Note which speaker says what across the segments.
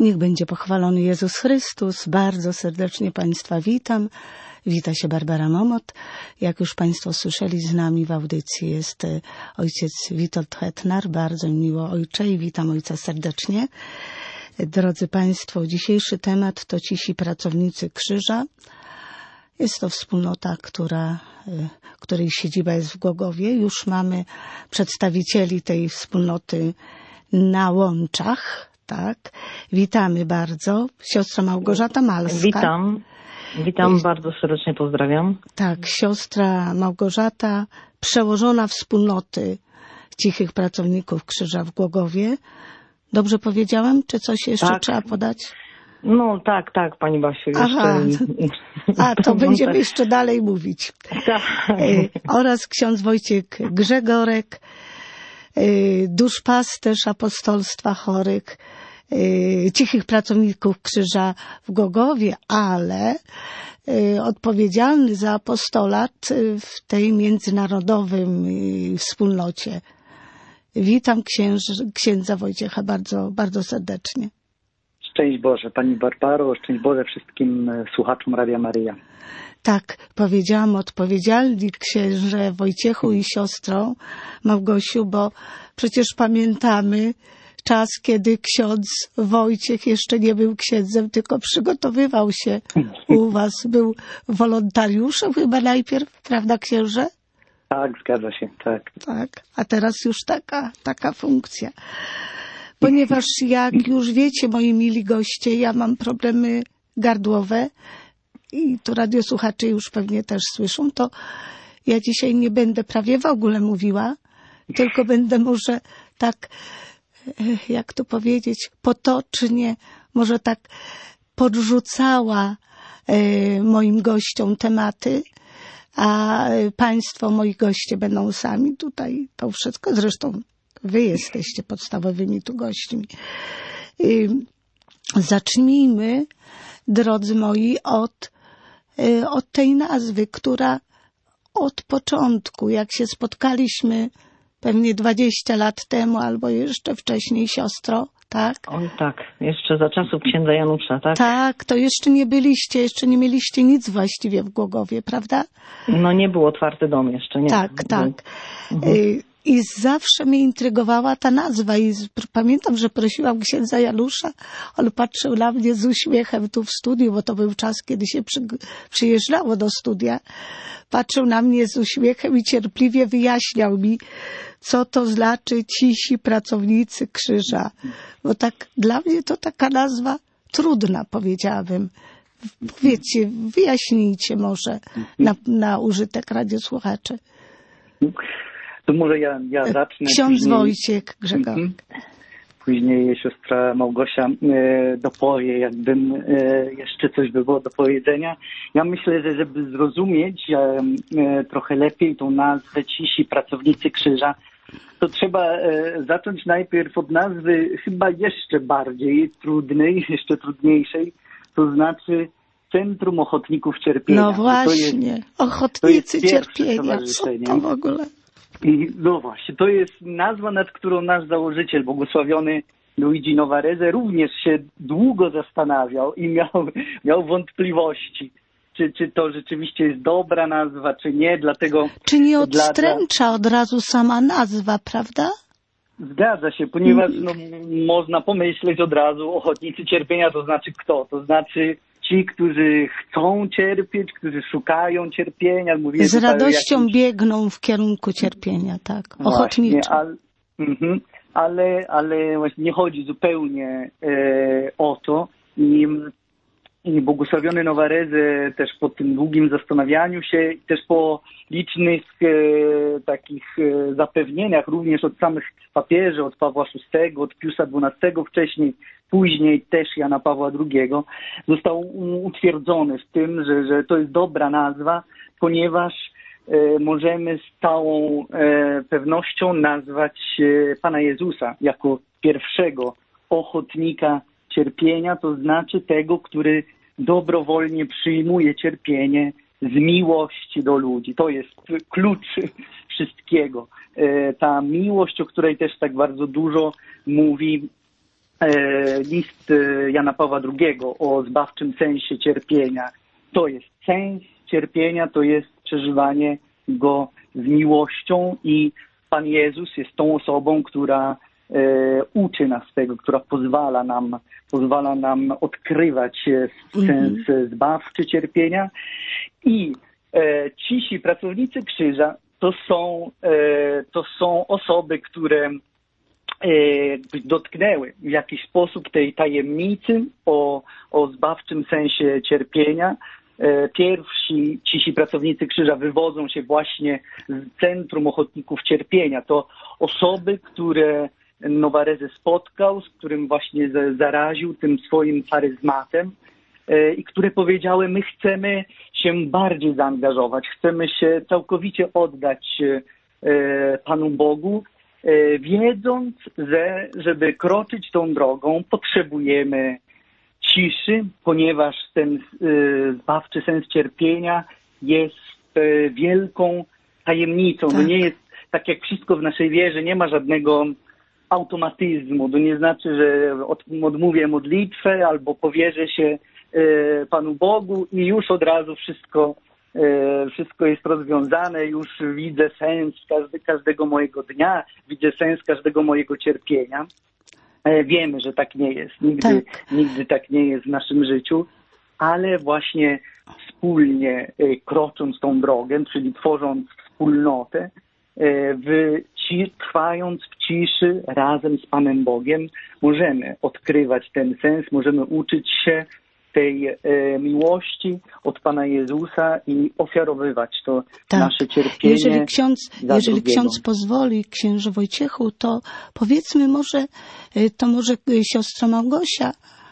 Speaker 1: Niech będzie pochwalony Jezus Chrystus. Bardzo serdecznie Państwa witam. Wita się Barbara Momot. Jak już Państwo słyszeli, z nami w audycji jest ojciec Witold Hetnar. Bardzo mi miło, ojcze, i witam ojca serdecznie. Drodzy Państwo, dzisiejszy temat to cisi pracownicy krzyża. Jest to wspólnota, której siedziba jest w Głogowie. Już mamy przedstawicieli tej wspólnoty na łączach. Tak. Witamy bardzo. Siostra Małgorzata Malska.
Speaker 2: Witam, bardzo serdecznie pozdrawiam.
Speaker 1: Tak, siostra Małgorzata, przełożona wspólnoty Cichych Pracowników Krzyża w Głogowie. Dobrze powiedziałam? Czy coś jeszcze trzeba podać?
Speaker 2: No tak, Pani Basiu.
Speaker 1: Aha, to będziemy jeszcze dalej mówić.
Speaker 2: Tak.
Speaker 1: Oraz ksiądz Wojciech Grzegorek, duszpasterz apostolstwa chorych, Cichych Pracowników Krzyża w Głogowie, ale odpowiedzialny za apostolat w tej międzynarodowym wspólnocie. Witam księdza Wojciecha bardzo, bardzo serdecznie.
Speaker 3: Szczęść Boże, Pani Barbaro, szczęść Boże wszystkim słuchaczom Radia Maryja.
Speaker 1: Tak, powiedziałam odpowiedzialni księże Wojciechu i siostro Małgosiu, bo przecież pamiętamy czas, kiedy ksiądz Wojciech jeszcze nie był księdzem, tylko przygotowywał się u was. Był wolontariuszem chyba najpierw, prawda księże?
Speaker 3: Tak, zgadza się, tak.
Speaker 1: Tak, a teraz już taka funkcja. Ponieważ jak już wiecie, moi mili goście, ja mam problemy gardłowe i tu radiosłuchacze już pewnie też słyszą, to ja dzisiaj nie będę prawie w ogóle mówiła, tylko będę może tak, jak to powiedzieć, potocznie, może tak podrzucała moim gościom tematy, a Państwo, moi goście, będą sami tutaj to wszystko. Zresztą Wy jesteście podstawowymi tu gośćmi. Zacznijmy, drodzy moi, od tej nazwy, która od początku, jak się spotkaliśmy pewnie 20 lat temu, albo jeszcze wcześniej, siostro, tak?
Speaker 2: Oj tak, jeszcze za czasów księdza Janusza, tak?
Speaker 1: Tak, to jeszcze nie mieliście nic właściwie w Głogowie, prawda?
Speaker 2: No nie był otwarty dom jeszcze, nie?
Speaker 1: Tak. I zawsze mnie intrygowała ta nazwa i pamiętam, że prosiłam księdza Janusza, on patrzył na mnie z uśmiechem tu w studiu, bo to był czas, kiedy się przyjeżdżało do studia. Patrzył na mnie z uśmiechem i cierpliwie wyjaśniał mi, co to znaczy Cisi Pracownicy Krzyża. Bo tak dla mnie to taka nazwa trudna, powiedziałabym. Powiedzcie, wyjaśnijcie może na użytek radiosłuchaczy.
Speaker 3: To może ja zacznę.
Speaker 1: Ksiądz Wojciech Grzegorek.
Speaker 3: Później siostra Małgosia dopowie, jakbym jeszcze coś by było do powiedzenia. Ja myślę, że żeby zrozumieć trochę lepiej tą nazwę Cisi Pracownicy Krzyża, to trzeba zacząć najpierw od nazwy chyba jeszcze bardziej trudnej, jeszcze trudniejszej, to znaczy Centrum Ochotników Cierpienia.
Speaker 1: No właśnie, Ochotnicy Cierpienia, co to w ogóle?
Speaker 3: I no właśnie, to jest nazwa, nad którą nasz założyciel, błogosławiony Luigi Novarese, również się długo zastanawiał i miał wątpliwości, czy to rzeczywiście jest dobra nazwa, czy nie, dlatego...
Speaker 1: Czy nie odstręcza od razu sama nazwa, prawda?
Speaker 3: Zgadza się, ponieważ można pomyśleć od razu, Ochotnicy Cierpienia to znaczy kto? To znaczy ci, którzy chcą cierpieć, którzy szukają cierpienia. Mówię
Speaker 1: z radością biegną w kierunku cierpienia, tak, ochotniczo.
Speaker 3: Ale właśnie nie chodzi zupełnie o to. I błogosławiony Novarese też po tym długim zastanawianiu się, też po licznych takich zapewnieniach, również od samych papieży, od Pawła VI, od Piusa XII wcześniej, później też Jana Pawła II, został utwierdzony w tym, że to jest dobra nazwa, ponieważ możemy z całą pewnością nazwać Pana Jezusa jako pierwszego ochotnika cierpienia, to znaczy tego, który dobrowolnie przyjmuje cierpienie z miłości do ludzi. To jest klucz wszystkiego. Ta miłość, o której też tak bardzo dużo mówi list Jana Pawła II o zbawczym sensie cierpienia. To jest sens cierpienia, to jest przeżywanie go z miłością i Pan Jezus jest tą osobą, która uczy nas tego, która pozwala nam odkrywać sens zbawczy cierpienia. I cisi pracownicy krzyża to są osoby, które dotknęły w jakiś sposób tej tajemnicy o zbawczym sensie cierpienia. Pierwsi cisi pracownicy krzyża wywodzą się właśnie z Centrum Ochotników Cierpienia. To osoby, które Novarese spotkał, z którym właśnie zaraził tym swoim charyzmatem i które powiedziały: my chcemy się bardziej zaangażować, chcemy się całkowicie oddać Panu Bogu, wiedząc, że żeby kroczyć tą drogą, potrzebujemy ciszy, ponieważ ten zbawczy sens cierpienia jest wielką tajemnicą. Tak. To nie jest tak jak wszystko w naszej wierze, nie ma żadnego automatyzmu. To nie znaczy, że odmówię modlitwę albo powierzę się Panu Bogu i już od razu wszystko jest rozwiązane, już widzę sens każdego mojego dnia, widzę sens każdego mojego cierpienia. Wiemy, że tak nie jest. Nigdy tak nie jest w naszym życiu, ale właśnie wspólnie krocząc tą drogę, czyli tworząc wspólnotę, trwając w ciszy razem z Panem Bogiem, możemy odkrywać ten sens, możemy uczyć się tej miłości od Pana Jezusa i ofiarowywać to nasze cierpienie.
Speaker 1: Jeżeli ksiądz pozwoli, księże Wojciechu, to powiedzmy może siostra Małgosia,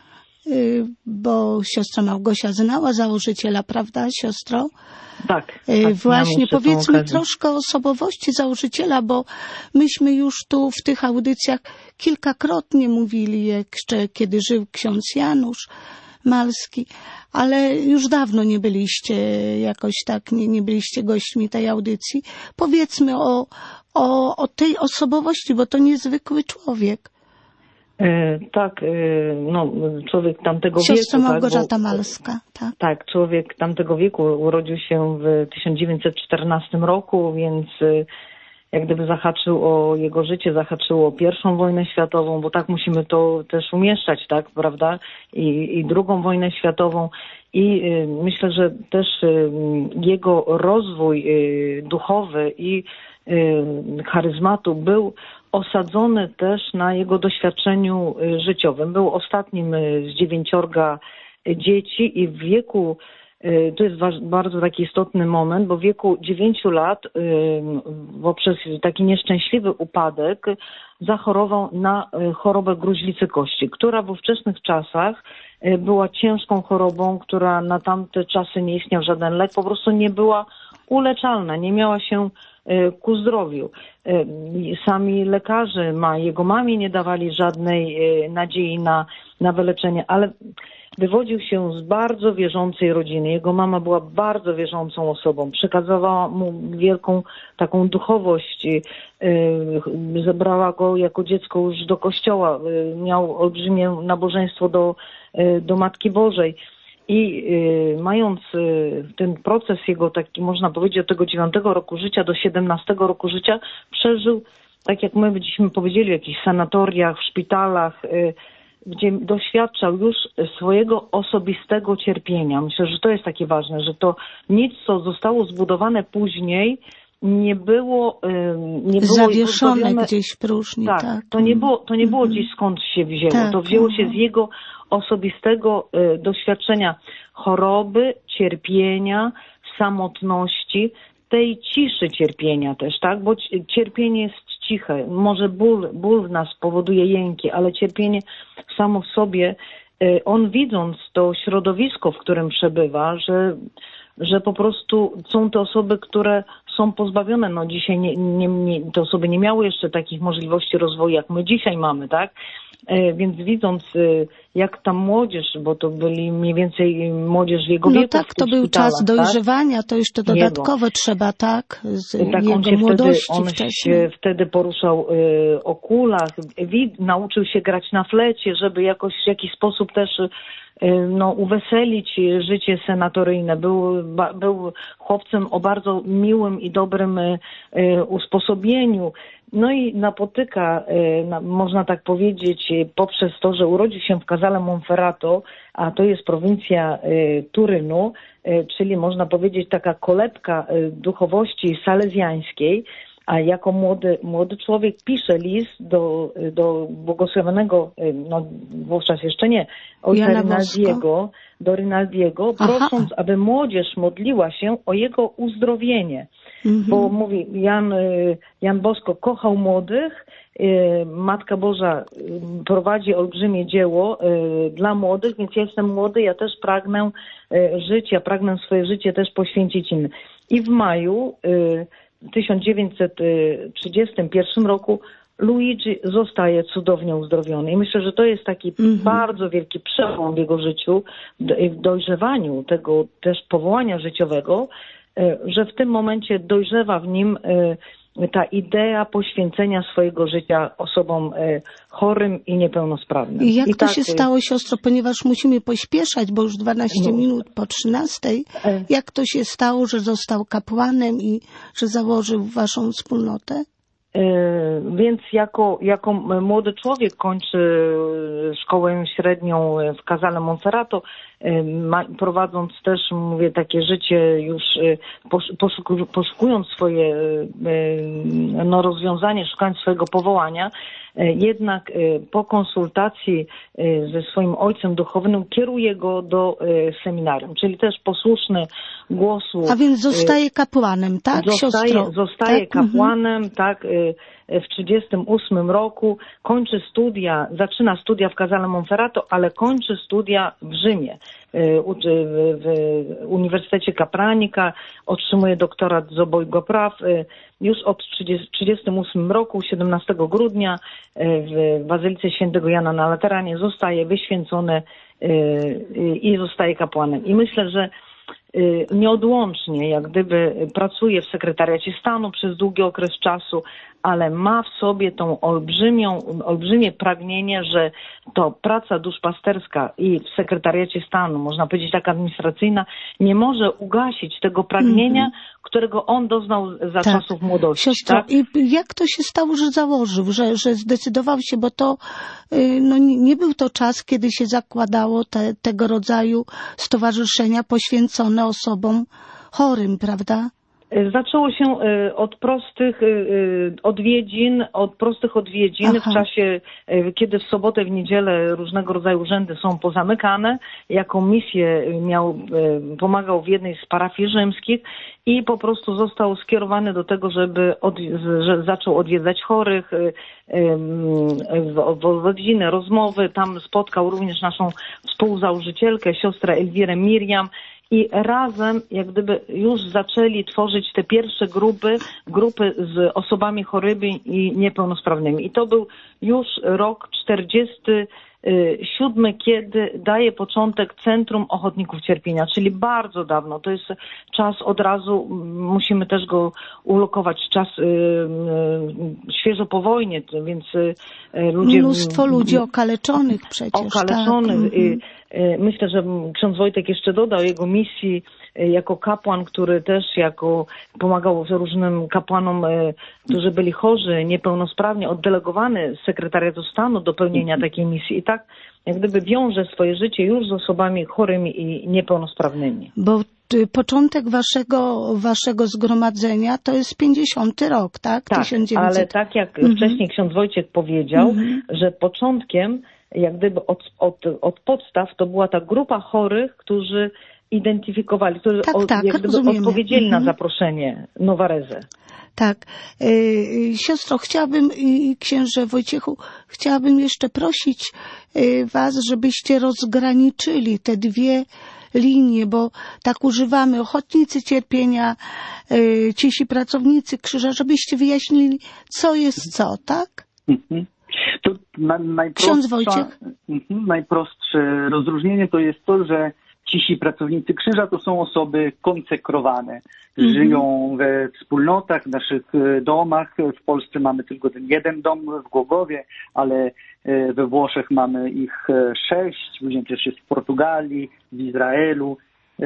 Speaker 1: bo siostra Małgosia znała założyciela, prawda, siostro?
Speaker 2: Tak.
Speaker 1: Właśnie powiedzmy troszkę o osobowości założyciela, bo myśmy już tu w tych audycjach kilkakrotnie mówili, jeszcze kiedy żył ksiądz Janusz Malski, ale już dawno nie byliście jakoś tak, nie byliście gośćmi tej audycji. Powiedzmy o tej osobowości, bo to niezwykły człowiek.
Speaker 2: Człowiek tamtego
Speaker 1: Siostra
Speaker 2: wieku.
Speaker 1: Małgorzata Malska.
Speaker 2: Tak, człowiek tamtego wieku urodził się w 1914 roku, więc jak gdyby zahaczył o jego życie, zahaczyło I wojnę światową, bo tak musimy to też umieszczać, tak, prawda? I II wojnę światową. I myślę, że też jego rozwój duchowy i charyzmatu był osadzony też na jego doświadczeniu życiowym. Był ostatnim z 9 dzieci i w wieku, to jest bardzo taki istotny moment, bo w wieku 9 lat poprzez taki nieszczęśliwy upadek zachorował na chorobę gruźlicy kości, która w ówczesnych czasach była ciężką chorobą, która na tamte czasy nie istniał żaden lek, po prostu nie była uleczalna, nie miała się ku zdrowiu. Sami lekarze jego mamie nie dawali żadnej nadziei na wyleczenie, ale wywodził się z bardzo wierzącej rodziny. Jego mama była bardzo wierzącą osobą. Przekazywała mu wielką taką duchowość. Zebrała go jako dziecko już do kościoła. Miał olbrzymie nabożeństwo do Matki Bożej. I mając ten proces jego taki, można powiedzieć, od tego 9 roku życia do 17 roku życia przeżył, tak jak my byśmy powiedzieli, w jakichś sanatoriach, w szpitalach, gdzie doświadczał już swojego osobistego cierpienia. Myślę, że to jest takie ważne, że to nic, co zostało zbudowane później, nie było
Speaker 1: zawieszone gdzieś w próżni.
Speaker 2: Tak. To nie było gdzieś skąd się wzięło. Tak, to wzięło się z jego osobistego doświadczenia choroby, cierpienia, samotności, tej ciszy cierpienia też, tak? Bo cierpienie jest ciche. Może ból w nas powoduje jęki, ale cierpienie samo w sobie, on widząc to środowisko, w którym przebywa, że po prostu są to osoby, które są pozbawione. No dzisiaj te osoby nie miały jeszcze takich możliwości rozwoju, jak my dzisiaj mamy, tak? Więc widząc, jak ta młodzież, bo to byli mniej więcej młodzież w jego wieku.
Speaker 1: No tak, to był czas dojrzewania, tak? To jeszcze dodatkowo trzeba, tak?
Speaker 2: Tak,
Speaker 1: jego młodości
Speaker 2: się wtedy poruszał o kulach, nauczył się grać na flecie, żeby jakoś w jakiś sposób też uweselić życie senatoryjne. Był chłopcem o bardzo miłym i dobrym usposobieniu. No i napotyka, można tak powiedzieć, poprzez to, że urodził się w Casale Monferrato, a to jest prowincja Turynu, czyli można powiedzieć taka kolebka duchowości salezjańskiej, a jako młody człowiek pisze list do błogosławionego, wówczas jeszcze nie, ojca Rinaldiego, prosząc, aby młodzież modliła się o jego uzdrowienie. Bo mówi, Jan Bosko kochał młodych, Matka Boża prowadzi olbrzymie dzieło dla młodych, więc ja jestem młody, ja też pragnę żyć, ja pragnę swoje życie też poświęcić innym. I w maju 1931 roku Luigi zostaje cudownie uzdrowiony. I myślę, że to jest taki bardzo wielki przełom w jego życiu, w dojrzewaniu tego też powołania życiowego, że w tym momencie dojrzewa w nim ta idea poświęcenia swojego życia osobom chorym i niepełnosprawnym.
Speaker 1: I jak to się stało, siostro, ponieważ musimy pośpieszać, bo już 12 minut po 13. Jak to się stało, że został kapłanem i że założył waszą wspólnotę?
Speaker 2: Więc jako młody człowiek kończy szkołę średnią w Casale Monferrato, prowadząc też, mówię, takie życie już poszukując swoje rozwiązanie, szukając swojego powołania. Jednak po konsultacji ze swoim ojcem duchownym kieruje go do seminarium, czyli też posłuszny głosu.
Speaker 1: A więc zostaje kapłanem, tak, siostro?
Speaker 2: Zostaje kapłanem, tak. W 1938 roku zaczyna studia w Casale Monferrato, ale kończy studia w Rzymie. W Uniwersytecie Capranica, otrzymuje doktorat z obojga praw. Już od 1938 roku, 17 grudnia w Bazylice Świętego Jana na Lateranie zostaje wyświęcony i zostaje kapłanem. I myślę, że nieodłącznie, jak gdyby pracuje w sekretariacie stanu przez długi okres czasu, ale ma w sobie tą olbrzymie pragnienie, że to praca duszpasterska i w sekretariacie stanu, można powiedzieć tak administracyjna, nie może ugasić tego pragnienia, którego on doznał za czasów młodości.
Speaker 1: Siostro, tak? I jak to się stało, że założył, że zdecydował się, bo to nie był to czas, kiedy się zakładało tego rodzaju stowarzyszenia poświęcone osobom chorym, prawda?
Speaker 2: Zaczęło się od prostych odwiedzin w czasie, kiedy w sobotę, w niedzielę różnego rodzaju urzędy są pozamykane. Jaką misję pomagał w jednej z parafii rzymskich i po prostu został skierowany do tego, że zaczął odwiedzać chorych, rodzinę, rozmowy. Tam spotkał również naszą współzałożycielkę, siostrę Elwirę Miriam. I razem jak gdyby już zaczęli tworzyć te pierwsze grupy z osobami chorymi i niepełnosprawnymi. I to był już rok 1947, kiedy daje początek Centrum Ochotników Cierpienia, czyli bardzo dawno. To jest czas od razu, musimy też go ulokować, czas świeżo po wojnie, więc ludzie...
Speaker 1: Mnóstwo ludzi okaleczonych przecież.
Speaker 2: Okaleczonych. Tak. Myślę, że ksiądz Wojtek jeszcze dodał jego misji jako kapłan, który też pomagał różnym kapłanom, którzy byli chorzy, niepełnosprawni, oddelegowany z sekretariatu stanu do pełnienia takiej misji. I tak jak gdyby wiąże swoje życie już z osobami chorymi i niepełnosprawnymi.
Speaker 1: Bo początek waszego zgromadzenia to jest 50. rok, tak?
Speaker 2: Tak, 1900. Ale tak jak wcześniej ksiądz Wojciech powiedział, że początkiem jak gdyby od podstaw to była ta grupa chorych, którzy identyfikowali, którzy odpowiedzieli na zaproszenie Novarese.
Speaker 1: Tak. Siostro, chciałabym i księże Wojciechu, chciałabym jeszcze prosić was, żebyście rozgraniczyli te dwie linie, bo tak używamy ochotnicy cierpienia, ciesi pracownicy krzyża, żebyście wyjaśnili, co jest co, tak?
Speaker 3: To
Speaker 1: Ksiądz Wojciech.
Speaker 3: Najprostsze rozróżnienie to jest to, że cisi pracownicy krzyża to są osoby konsekrowane. Żyją we wspólnotach, w naszych domach. W Polsce mamy tylko ten jeden dom w Głogowie, ale we Włoszech mamy ich 6, później też jest w Portugalii, w Izraelu.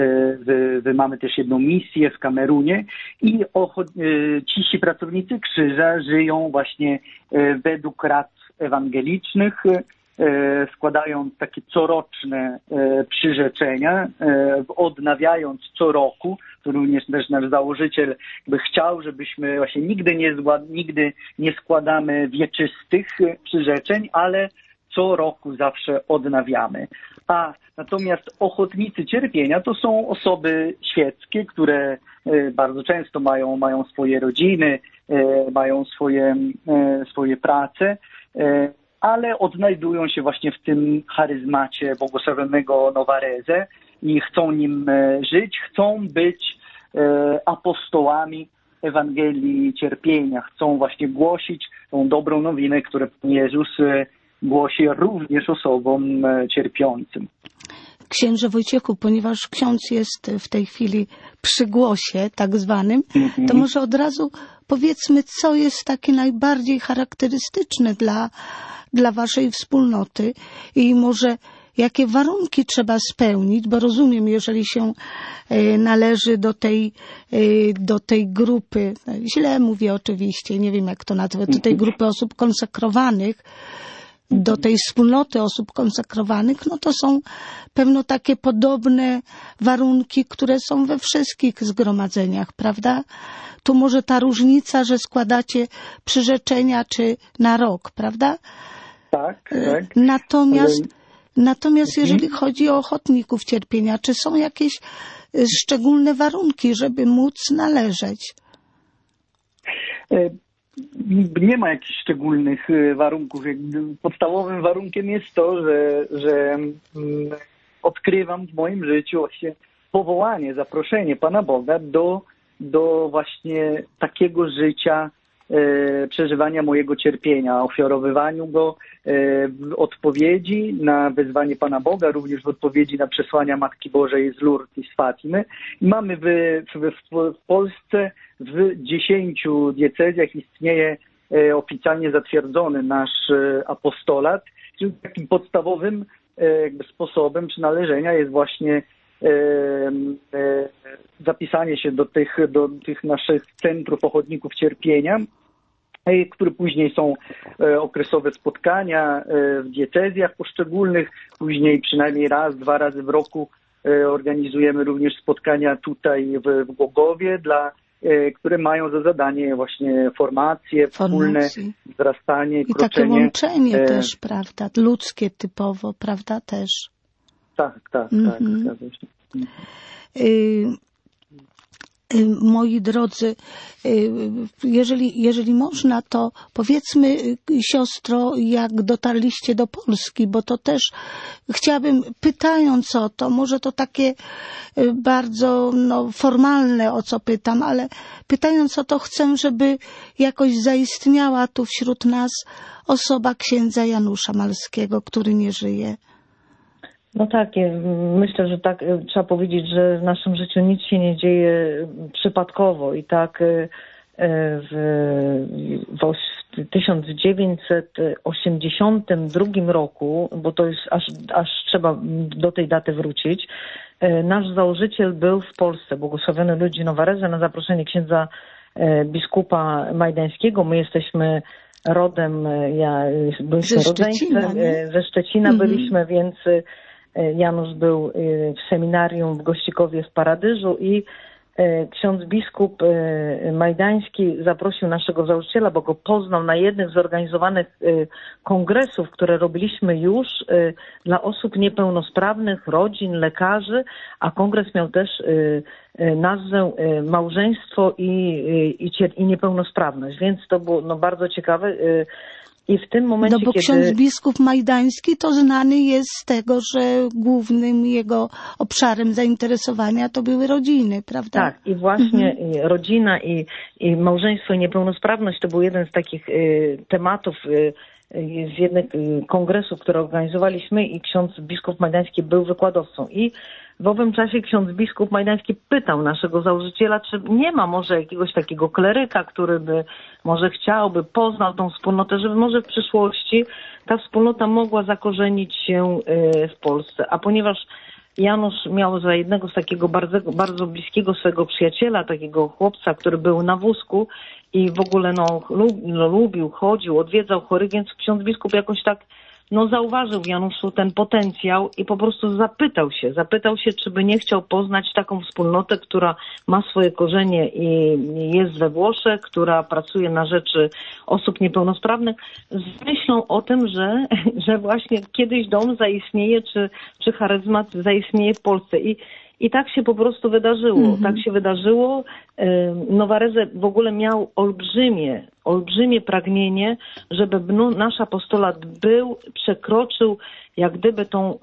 Speaker 3: Mamy też jedną misję w Kamerunie i cisi pracownicy krzyża żyją właśnie według rad ewangelicznych, składając takie coroczne przyrzeczenia, odnawiając co roku. To również też nasz założyciel by chciał, żebyśmy właśnie nigdy nie składamy wieczystych przyrzeczeń, ale co roku zawsze odnawiamy. Natomiast ochotnicy cierpienia to są osoby świeckie, które bardzo często mają swoje rodziny, mają swoje prace, ale odnajdują się właśnie w tym charyzmacie błogosławionego Novarese i chcą nim żyć, chcą być apostołami Ewangelii cierpienia, chcą właśnie głosić tą dobrą nowinę, którą Jezus głosi również osobom cierpiącym.
Speaker 1: Księże Wojciechu, ponieważ ksiądz jest w tej chwili przy głosie tak zwanym, to może od razu powiedzmy, co jest takie najbardziej charakterystyczne dla waszej wspólnoty i może jakie warunki trzeba spełnić, bo rozumiem, jeżeli się należy do tej grupy, źle mówię oczywiście, nie wiem jak to nazwać, do tej grupy osób konsekrowanych, do tej wspólnoty osób konsekrowanych, no to są pewno takie podobne warunki, które są we wszystkich zgromadzeniach, prawda? Tu może ta różnica, że składacie przyrzeczenia czy na rok, prawda?
Speaker 3: Tak.
Speaker 1: Natomiast jeżeli chodzi o ochotników cierpienia, czy są jakieś szczególne warunki, żeby móc należeć?
Speaker 3: Nie ma jakichś szczególnych warunków. Podstawowym warunkiem jest to, że odkrywam w moim życiu właśnie powołanie, zaproszenie Pana Boga do właśnie takiego życia, przeżywania mojego cierpienia, ofiarowywaniu go w odpowiedzi na wezwanie Pana Boga, również w odpowiedzi na przesłania Matki Bożej z Lourdes i z Fatimy. I mamy w Polsce w 10 diecezjach istnieje oficjalnie zatwierdzony nasz apostolat. Czyli takim podstawowym sposobem przynależenia jest właśnie zapisanie się do tych naszych centrów ochotników cierpienia, które później są okresowe spotkania w diecezjach poszczególnych, później przynajmniej raz, 2 razy w roku organizujemy również spotkania tutaj w Głogowie, które mają za zadanie właśnie formacje, wspólne wzrastanie,
Speaker 1: i
Speaker 3: kroczenie.
Speaker 1: takie łączenie też, prawda, ludzkie typowo, prawda, też.
Speaker 3: Tak.
Speaker 1: Moi drodzy, jeżeli można, to powiedzmy, siostro, jak dotarliście do Polski, bo to też chciałabym, pytając o to, może to takie bardzo formalne, o co pytam, ale pytając o to, chcę, żeby jakoś zaistniała tu wśród nas osoba księdza Janusza Malskiego, który nie żyje.
Speaker 2: No tak, myślę, że tak trzeba powiedzieć, że w naszym życiu nic się nie dzieje przypadkowo i tak w 1982 roku, bo to jest aż trzeba do tej daty wrócić, nasz założyciel był w Polsce, błogosławiony Luigi Novarese, na zaproszenie księdza biskupa majdańskiego. My jesteśmy rodem, byliśmy rodzeństwem, ze Szczecina byliśmy, więc Janusz był w seminarium w Gościkowie w Paradyżu i ksiądz biskup Majdański zaprosił naszego założyciela, bo go poznał na jednym z zorganizowanych kongresów, które robiliśmy już dla osób niepełnosprawnych, rodzin, lekarzy, a kongres miał też nazwę Małżeństwo i niepełnosprawność, więc to było bardzo ciekawe. I w tym momencie,
Speaker 1: bo ksiądz biskup Majdański to znany jest z tego, że głównym jego obszarem zainteresowania to były rodziny, prawda?
Speaker 2: Tak, i właśnie rodzina i małżeństwo i niepełnosprawność to był jeden z takich tematów z jednych kongresów, które organizowaliśmy i ksiądz biskup Majdański był wykładowcą. I w owym czasie ksiądz biskup Majdański pytał naszego założyciela, czy nie ma może jakiegoś takiego kleryka, który by może chciałby, poznał tą wspólnotę, żeby może w przyszłości ta wspólnota mogła zakorzenić się w Polsce. A ponieważ Janusz miał za jednego z takiego bardzo, bardzo bliskiego swojego przyjaciela, takiego chłopca, który był na wózku i w ogóle lubił, chodził, odwiedzał chorych, więc ksiądz biskup jakoś tak zauważył w Januszu ten potencjał i po prostu zapytał się, czy by nie chciał poznać taką wspólnotę, która ma swoje korzenie i jest we Włoszech, która pracuje na rzecz osób niepełnosprawnych, z myślą o tym, że właśnie kiedyś dom zaistnieje, czy charyzmat zaistnieje w Polsce. I tak się po prostu wydarzyło. Tak się wydarzyło. Novarese w ogóle miał olbrzymie pragnienie, żeby nasz apostolat przekroczył jak gdyby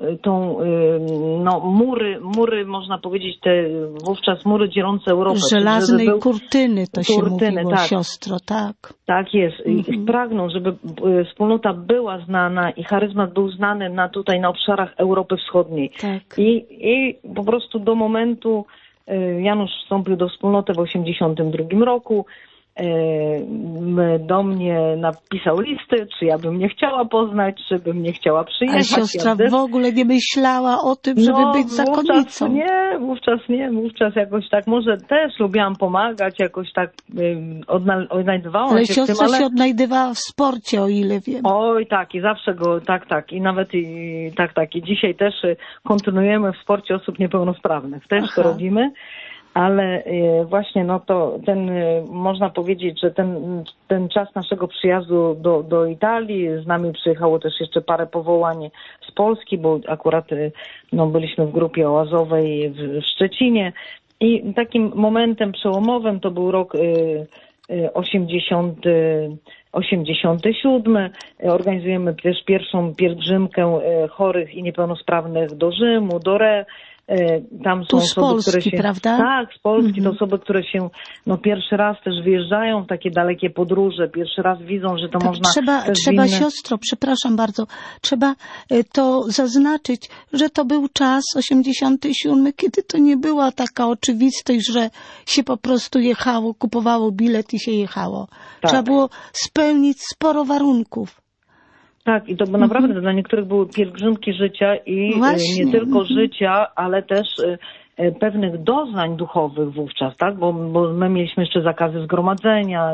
Speaker 2: mury, można powiedzieć, wówczas mury dzielące Europę.
Speaker 1: Żelaznej kurtyny to się mówiło, tak. Siostro, tak.
Speaker 2: Tak jest. I pragnął, żeby wspólnota była znana i charyzmat był znany tutaj na obszarach Europy Wschodniej. Tak. I po prostu do momentu Janusz wstąpił do wspólnoty w 1982 roku. Do mnie napisał listy, czy ja bym nie chciała poznać, czy bym nie chciała przyjechać.
Speaker 1: A siostra w ogóle nie myślała o tym, żeby być zakonnicą.
Speaker 2: Wówczas jakoś tak, może też lubiłam pomagać, jakoś tak odnajdywałam
Speaker 1: ale
Speaker 2: się w tym.
Speaker 1: Ale siostra się odnajdywała w sporcie, o ile wiem.
Speaker 2: Oj, tak, i zawsze tak. I nawet i dzisiaj też kontynuujemy w sporcie osób niepełnosprawnych. Też to robimy. Ale właśnie można powiedzieć, że ten czas naszego przyjazdu do Italii, z nami przyjechało też jeszcze parę powołań z Polski, bo akurat byliśmy w grupie oazowej w Szczecinie i takim momentem przełomowym to był rok 87. Organizujemy też pierwszą pielgrzymkę chorych i niepełnosprawnych do Rzymu, do Re. Tam są osoby,
Speaker 1: Polski,
Speaker 2: które się...
Speaker 1: prawda?
Speaker 2: Tak, z Polski. To osoby, które się pierwszy raz też wyjeżdżają w takie dalekie podróże, pierwszy raz widzą, że to
Speaker 1: tak,
Speaker 2: można...
Speaker 1: Trzeba siostro, przepraszam bardzo, trzeba to zaznaczyć, że to był czas 87, kiedy to nie była taka oczywistość, że się po prostu jechało, kupowało bilet i się jechało. Tak. Trzeba było spełnić sporo warunków.
Speaker 2: Tak, i to naprawdę dla niektórych były pielgrzymki życia i nie tylko życia, ale też pewnych doznań duchowych wówczas, tak? Bo my mieliśmy jeszcze zakazy zgromadzenia,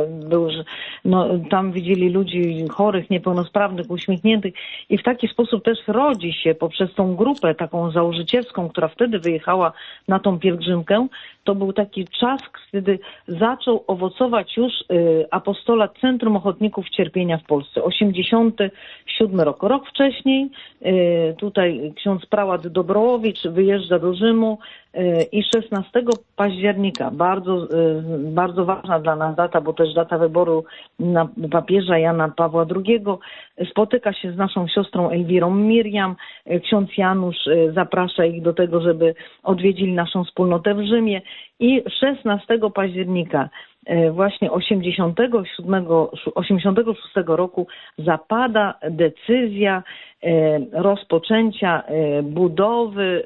Speaker 2: tam widzieli ludzi chorych, niepełnosprawnych, uśmiechniętych i w taki sposób też rodzi się poprzez tą grupę taką założycielską, która wtedy wyjechała na tą pielgrzymkę, to był taki czas, kiedy zaczął owocować już apostolat Centrum Ochotników Cierpienia w Polsce. 87 rok. Rok wcześniej tutaj ksiądz prałat Dobrołowicz wyjeżdża do Rzymu i 16 października, bardzo ważna dla nas data, bo też data wyboru na papieża Jana Pawła II, spotyka się z naszą siostrą Elwirą Miriam. Ksiądz Janusz zaprasza ich do tego, żeby odwiedzili naszą wspólnotę w Rzymie i 16 października właśnie 86 roku zapada decyzja rozpoczęcia budowy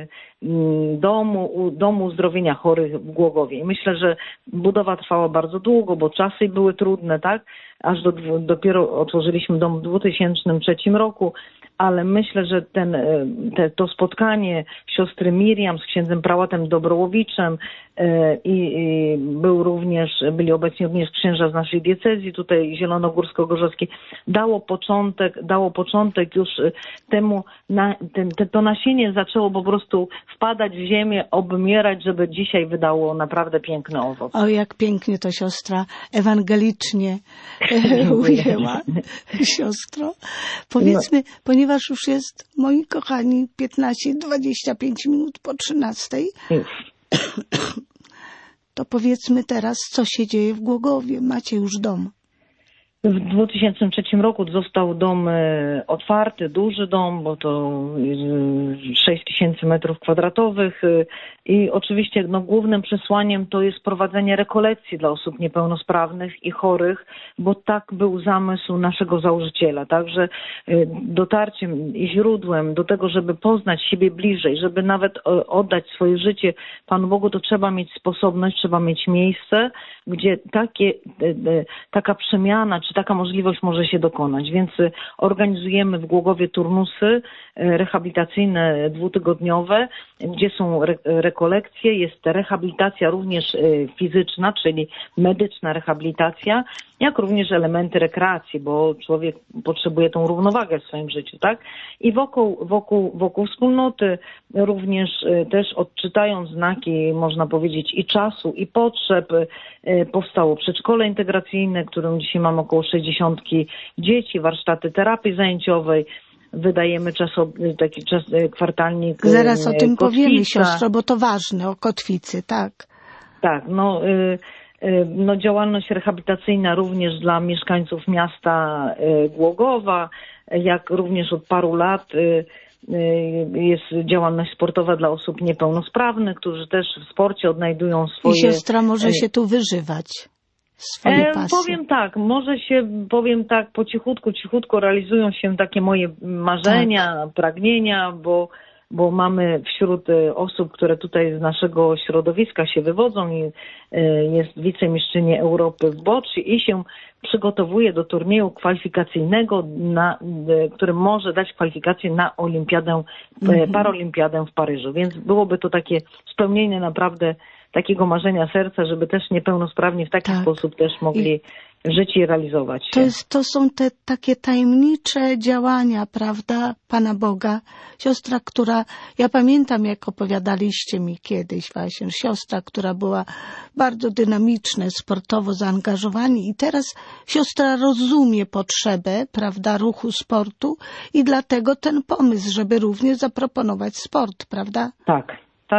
Speaker 2: domu uzdrowienia chorych w Głogowie. I myślę, że budowa trwała bardzo długo, bo czasy były trudne, tak? Aż dopiero otworzyliśmy dom w 2003 roku. ale myślę, że to spotkanie siostry Miriam z księdzem prałatem Dobrołowiczem i byli obecni również księża z naszej diecezji, tutaj zielonogórsko-gorzowskiej, dało początek już temu, to nasienie zaczęło po prostu wpadać w ziemię, obmierać, żeby dzisiaj wydało naprawdę piękny owoc.
Speaker 1: O, jak pięknie to siostra ewangelicznie ujęła, siostro. Powiedzmy, ponieważ już jest, moi kochani, 15-25 minut po 13, to powiedzmy teraz, co się dzieje w Głogowie. Macie już dom.
Speaker 2: W 2003 roku został dom otwarty, duży dom, bo to 6000 metrów kwadratowych i oczywiście głównym przesłaniem to jest prowadzenie rekolekcji dla osób niepełnosprawnych i chorych, bo tak był zamysł naszego założyciela. Także dotarciem i źródłem do tego, żeby poznać siebie bliżej, żeby nawet oddać swoje życie Panu Bogu, to trzeba mieć sposobność, trzeba mieć miejsce, gdzie taka przemiana czy taka możliwość może się dokonać. Więc organizujemy w Głogowie turnusy rehabilitacyjne 2-tygodniowe, gdzie są rekolekcje, jest rehabilitacja również fizyczna, czyli medyczna rehabilitacja, jak również elementy rekreacji, bo człowiek potrzebuje tą równowagę w swoim życiu, tak? I wokół wspólnoty również też odczytając znaki, można powiedzieć, i czasu, i potrzeb, powstało przedszkole integracyjne, którym dzisiaj mamy około 60 dzieci, warsztaty terapii zajęciowej. Wydajemy taki kwartalnik.
Speaker 1: Zaraz o tym
Speaker 2: Kotwica.
Speaker 1: powiemy, siostro, bo to ważne, o kotwicy, tak.
Speaker 2: Tak, działalność rehabilitacyjna również dla mieszkańców miasta Głogowa, jak również od paru lat jest działalność sportowa dla osób niepełnosprawnych, którzy też w sporcie odnajdują swoje...
Speaker 1: I siostra może się tu wyżywać. Swoje pasje.
Speaker 2: Powiem tak, cichutko realizują się takie moje marzenia, pragnienia, bo mamy wśród osób, które tutaj z naszego środowiska się wywodzą, jest wicemistrzyni Europy w boczie i się przygotowuje do turnieju kwalifikacyjnego, który może dać kwalifikację na olimpiadę, paraolimpiadę w Paryżu. Więc byłoby to takie spełnienie naprawdę takiego marzenia serca, żeby też niepełnosprawni w taki sposób też mogli żyć i realizować się.
Speaker 1: To są te takie tajemnicze działania, prawda, Pana Boga. Siostra, ja pamiętam, jak opowiadaliście mi kiedyś właśnie, siostra, która była bardzo dynamiczna, sportowo zaangażowana i teraz siostra rozumie potrzebę, prawda, ruchu sportu i dlatego ten pomysł, żeby również zaproponować sport, prawda?
Speaker 2: Tak.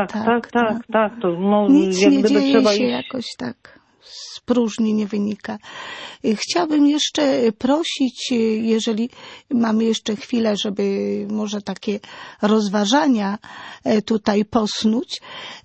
Speaker 2: To,
Speaker 1: nic nie dzieje się jakoś tak. Z próżni nie wynika. Chciałabym jeszcze prosić, jeżeli mamy jeszcze chwilę, żeby może takie rozważania tutaj posnuć,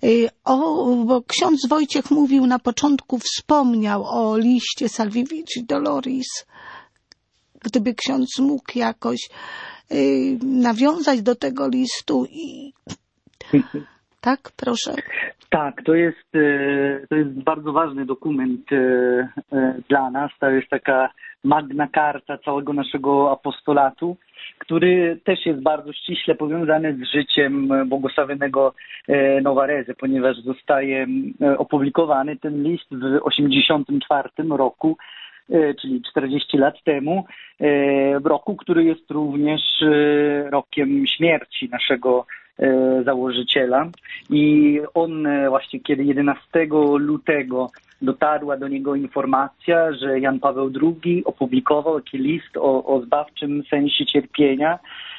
Speaker 1: bo ksiądz Wojciech mówił na początku, wspomniał o liście Salvifici Doloris. Gdyby ksiądz mógł jakoś nawiązać do tego listu i... Tak, proszę.
Speaker 3: Tak, to jest bardzo ważny dokument dla nas. To jest taka magna carta całego naszego apostolatu, który też jest bardzo ściśle powiązany z życiem błogosławionego Novarese, ponieważ zostaje opublikowany ten list w 1984 roku, czyli 40 lat temu, w roku, który jest również rokiem śmierci naszego założyciela. I on właśnie, kiedy 11 lutego dotarła do niego informacja, że Jan Paweł II opublikował taki list o zbawczym sensie cierpienia,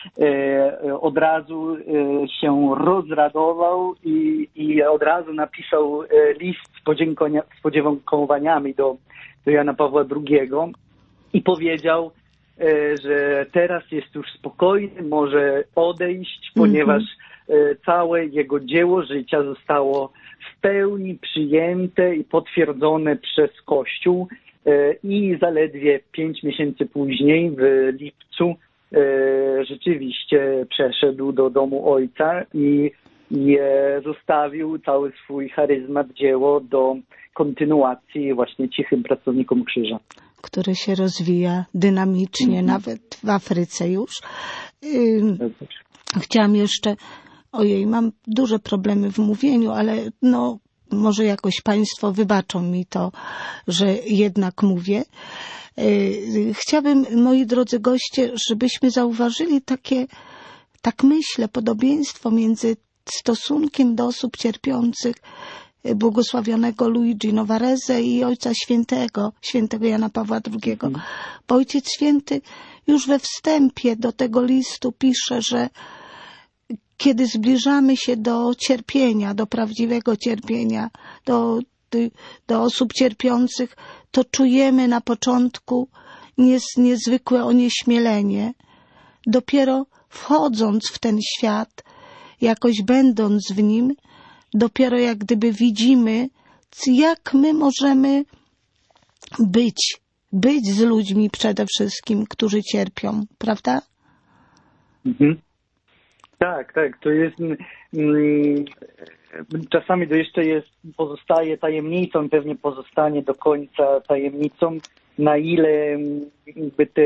Speaker 3: od razu się rozradował i od razu napisał list z podziękowaniami do Jana Pawła II i powiedział, że teraz jest już spokojny, może odejść, ponieważ całe jego dzieło życia zostało w pełni przyjęte i potwierdzone przez Kościół i zaledwie 5 miesięcy później, w lipcu, rzeczywiście przeszedł do domu Ojca i zostawił cały swój charyzmat, dzieło do kontynuacji właśnie cichym pracownikom krzyża.
Speaker 1: Który się rozwija dynamicznie, nawet w Afryce już. Chciałam jeszcze, mam duże problemy w mówieniu, ale może jakoś Państwo wybaczą mi to, że jednak mówię. Chciałabym, moi drodzy goście, żebyśmy zauważyli tak myślę, podobieństwo między stosunkiem do osób cierpiących błogosławionego Luigi Novarese i Ojca Świętego Jana Pawła II. Bo Ojciec Święty już we wstępie do tego listu pisze, że kiedy zbliżamy się do cierpienia, do prawdziwego cierpienia, do osób cierpiących, to czujemy na początku niezwykłe onieśmielenie. Dopiero wchodząc w ten świat, jakoś będąc w nim, dopiero jak gdyby widzimy, jak my możemy być z ludźmi przede wszystkim, którzy cierpią, prawda?
Speaker 3: Mhm. Tak, to jest czasami to jeszcze pozostaje tajemnicą, pewnie pozostanie do końca tajemnicą, na ile jakby te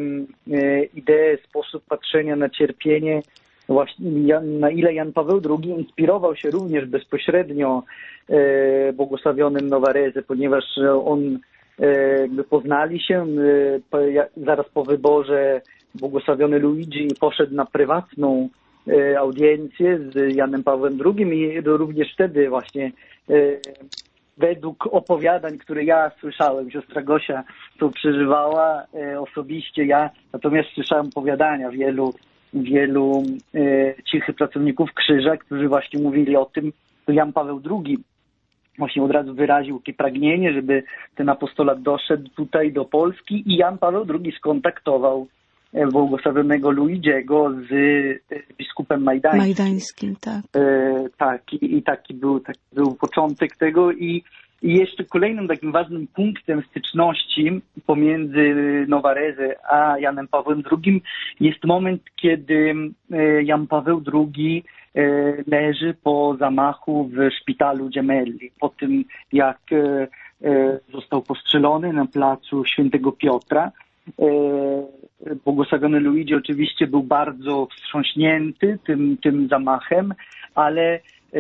Speaker 3: idee, sposób patrzenia na cierpienie, właśnie na ile Jan Paweł II inspirował się również bezpośrednio błogosławionym Novarese, ponieważ on jakby poznali się zaraz po wyborze. Błogosławiony Luigi poszedł na prywatną audiencję z Janem Pawłem II i również wtedy właśnie według opowiadań, które ja słyszałem, siostra Gosia to przeżywała osobiście, ja natomiast słyszałem opowiadania wielu cichych pracowników krzyża, którzy właśnie mówili o tym, że Jan Paweł II właśnie od razu wyraził takie pragnienie, żeby ten apostolat doszedł tutaj do Polski i Jan Paweł II skontaktował błogosławionego Luigiego z biskupem
Speaker 1: Majdańskim, tak.
Speaker 3: Taki był początek tego i jeszcze kolejnym takim ważnym punktem styczności pomiędzy Novarese a Janem Pawłem II jest moment, kiedy Jan Paweł II leży po zamachu w szpitalu Gemelli, po tym jak został postrzelony na placu Świętego Piotra. Błogosławiony Luigi oczywiście był bardzo wstrząśnięty tym zamachem, ale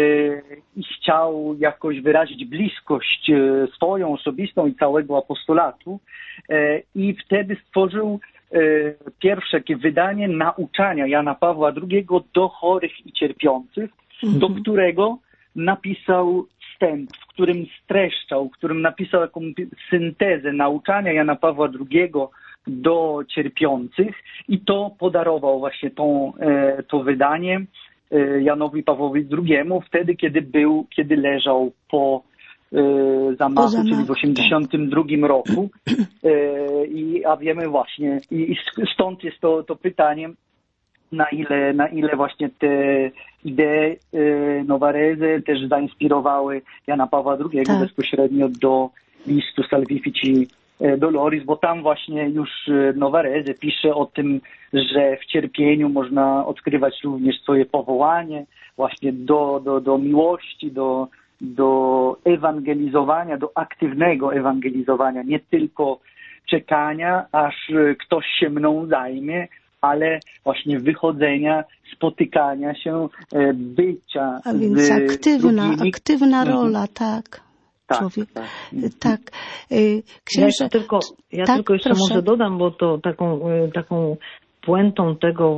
Speaker 3: chciał jakoś wyrazić bliskość swoją osobistą i całego apostolatu i wtedy stworzył pierwsze takie wydanie nauczania Jana Pawła II do chorych i cierpiących, do którego napisał wstęp, w którym streszczał, w którym napisał jakąś syntezę nauczania Jana Pawła II do cierpiących i to podarował właśnie to wydanie Janowi Pawłowi II wtedy, kiedy leżał po zamachu, czyli w 1982 roku. A wiemy właśnie, i stąd jest to pytanie, na ile właśnie te idee Novarese też zainspirowały Jana Pawła II bezpośrednio do listu Salvifici Doloris, bo tam właśnie już Novarese pisze o tym, że w cierpieniu można odkrywać również swoje powołanie właśnie do miłości, do ewangelizowania, do aktywnego ewangelizowania, nie tylko czekania, aż ktoś się mną zajmie, ale właśnie wychodzenia, spotykania się, bycia.
Speaker 1: A więc aktywna rola, tak. Człowiek. Tak. Księże,
Speaker 2: ja tylko jeszcze
Speaker 1: proszę.
Speaker 2: może dodam, bo to taką puentą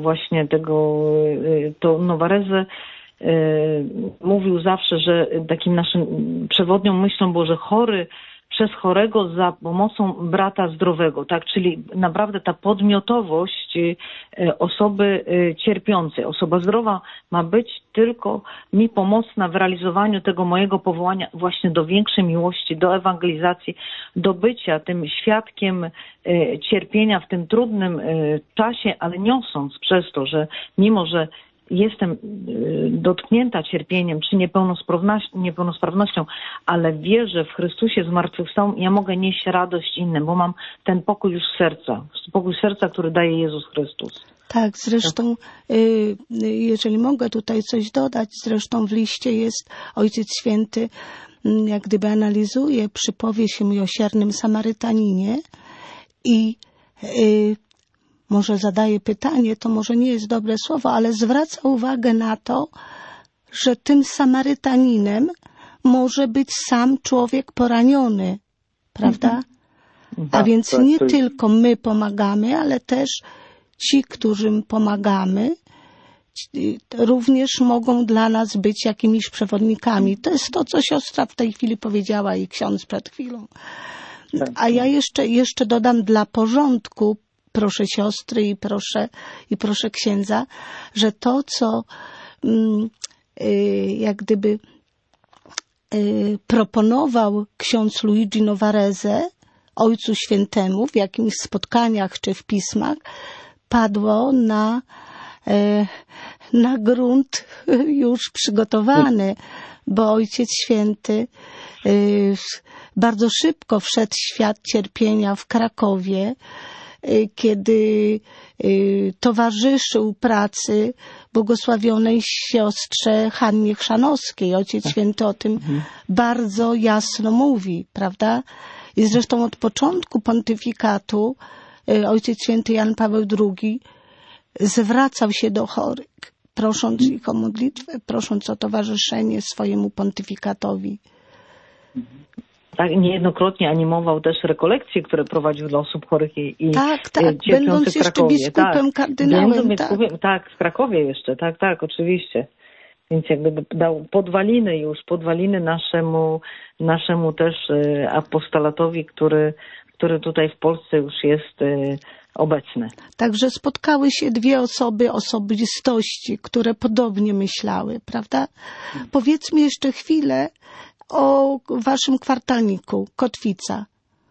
Speaker 2: to Novarese mówił zawsze, że takim naszym przewodnią myślą było, że chory przez chorego za pomocą brata zdrowego, tak? Czyli naprawdę ta podmiotowość osoby cierpiącej. Osoba zdrowa ma być tylko mi pomocna w realizowaniu tego mojego powołania właśnie do większej miłości, do ewangelizacji, do bycia tym świadkiem cierpienia w tym trudnym czasie, ale niosąc przez to, że mimo, że jestem dotknięta cierpieniem czy niepełnosprawnością, ale wierzę w Chrystusie zmartwychwstałym, ja mogę nieść radość innym, bo mam ten pokój już spokój serca, który daje Jezus Chrystus.
Speaker 1: Tak, zresztą, jeżeli mogę tutaj coś dodać, zresztą w liście jest Ojciec Święty, jak gdyby analizuje przypowieść o miłosiernym Samarytaninie i może zadaje pytanie, to może nie jest dobre słowo, ale zwraca uwagę na to, że tym Samarytaninem może być sam człowiek poraniony, prawda? A więc nie tylko my pomagamy, ale też ci, którym pomagamy, również mogą dla nas być jakimiś przewodnikami. To jest to, co siostra w tej chwili powiedziała i ksiądz przed chwilą. A ja jeszcze dodam dla porządku, proszę siostry i proszę księdza, że to, co jak gdyby proponował ksiądz Luigi Novarese Ojcu Świętemu w jakimś spotkaniach czy w pismach, padło na grunt już przygotowany, bo Ojciec Święty bardzo szybko wszedł w świat cierpienia w Krakowie, kiedy towarzyszył pracy błogosławionej siostrze Hannie Chrzanowskiej. Ojciec Święty o tym bardzo jasno mówi, prawda? I zresztą od początku pontyfikatu Ojciec Święty Jan Paweł II zwracał się do chorych, prosząc ich o modlitwę, prosząc o towarzyszenie swojemu pontyfikatowi.
Speaker 2: Tak, niejednokrotnie animował też rekolekcje, które prowadził dla osób chorych i
Speaker 1: tak,
Speaker 2: będąc
Speaker 1: jeszcze biskupem, kardynałem.
Speaker 2: Tak, w Krakowie jeszcze, tak, oczywiście. Więc jakby dał podwaliny naszemu też apostolatowi, który tutaj w Polsce już jest obecny.
Speaker 1: Także spotkały się dwie osobistości, które podobnie myślały, prawda? Powiedzmy jeszcze chwilę o waszym kwartalniku, Kotwica.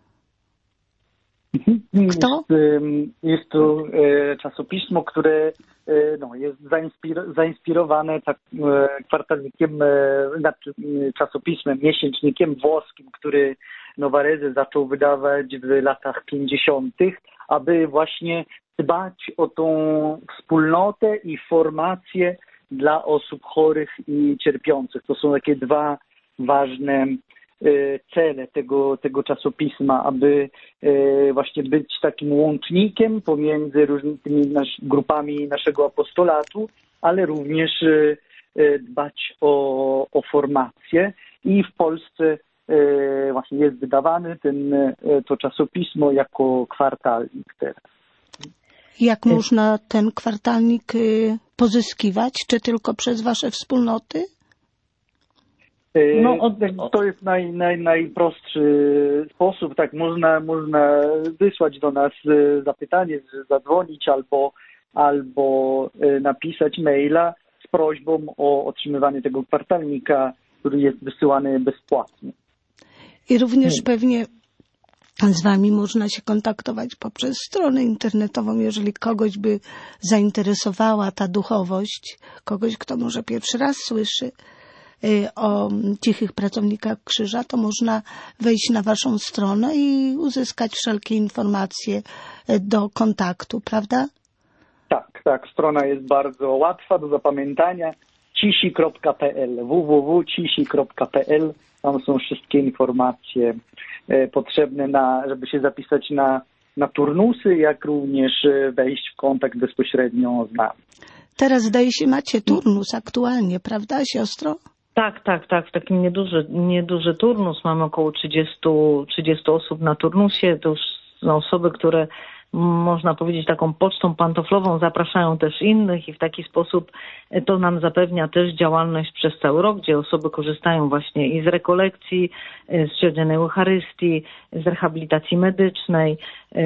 Speaker 1: Kto?
Speaker 3: Jest to czasopismo, które jest zainspirowane kwartalnikiem, czasopismem, miesięcznikiem włoskim, który Novarese zaczął wydawać w latach 50., aby właśnie dbać o tą wspólnotę i formację dla osób chorych i cierpiących. To są takie dwa ważne cele tego czasopisma, aby właśnie być takim łącznikiem pomiędzy różnymi grupami naszego apostolatu, ale również dbać o formację. I w Polsce właśnie jest wydawany to czasopismo jako kwartalnik teraz.
Speaker 1: Jak można ten kwartalnik pozyskiwać? Czy tylko przez wasze wspólnoty?
Speaker 3: To jest najprostszy sposób. Tak, można wysłać do nas zapytanie, zadzwonić albo napisać maila z prośbą o otrzymywanie tego kwartalnika, który jest wysyłany bezpłatnie.
Speaker 1: I również pewnie z wami można się kontaktować poprzez stronę internetową, jeżeli kogoś by zainteresowała ta duchowość, kogoś, kto może pierwszy raz słyszy o Cichych Pracownikach Krzyża, to można wejść na waszą stronę i uzyskać wszelkie informacje do kontaktu, prawda?
Speaker 3: Tak. Strona jest bardzo łatwa do zapamiętania. cisi.pl www.cisi.pl. Tam są wszystkie informacje potrzebne, żeby się zapisać na turnusy, jak również wejść w kontakt bezpośrednio z nami.
Speaker 1: Teraz zdaje się macie turnus aktualnie, prawda, siostro?
Speaker 2: Tak. Taki nieduży turnus. Mamy około 30 osób na turnusie. To już są osoby, które można powiedzieć taką pocztą pantoflową zapraszają też innych i w taki sposób to nam zapewnia też działalność przez cały rok, gdzie osoby korzystają właśnie i z rekolekcji, z codziennej Eucharystii, z rehabilitacji medycznej.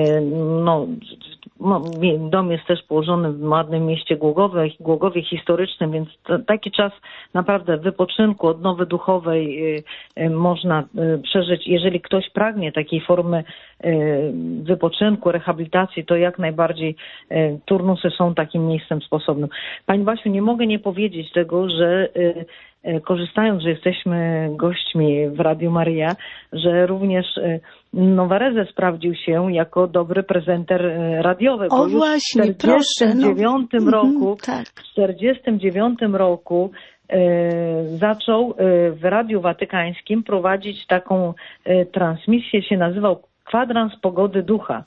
Speaker 2: Dom jest też położony w ładnym mieście Głogowie historycznym, więc taki czas naprawdę wypoczynku, odnowy duchowej można przeżyć. Jeżeli ktoś pragnie takiej formy wypoczynku, rehabilitacji, to jak najbardziej turnusy są takim miejscem sposobnym. Pani Basiu, nie mogę nie powiedzieć tego, że korzystając, że jesteśmy gośćmi w Radiu Maryja, że również Novarese sprawdził się jako dobry prezenter radiowy.
Speaker 1: O właśnie, proszę.
Speaker 2: W 49 roku zaczął w Radiu Watykańskim prowadzić taką transmisję, się nazywał Kwadrans Pogody Ducha.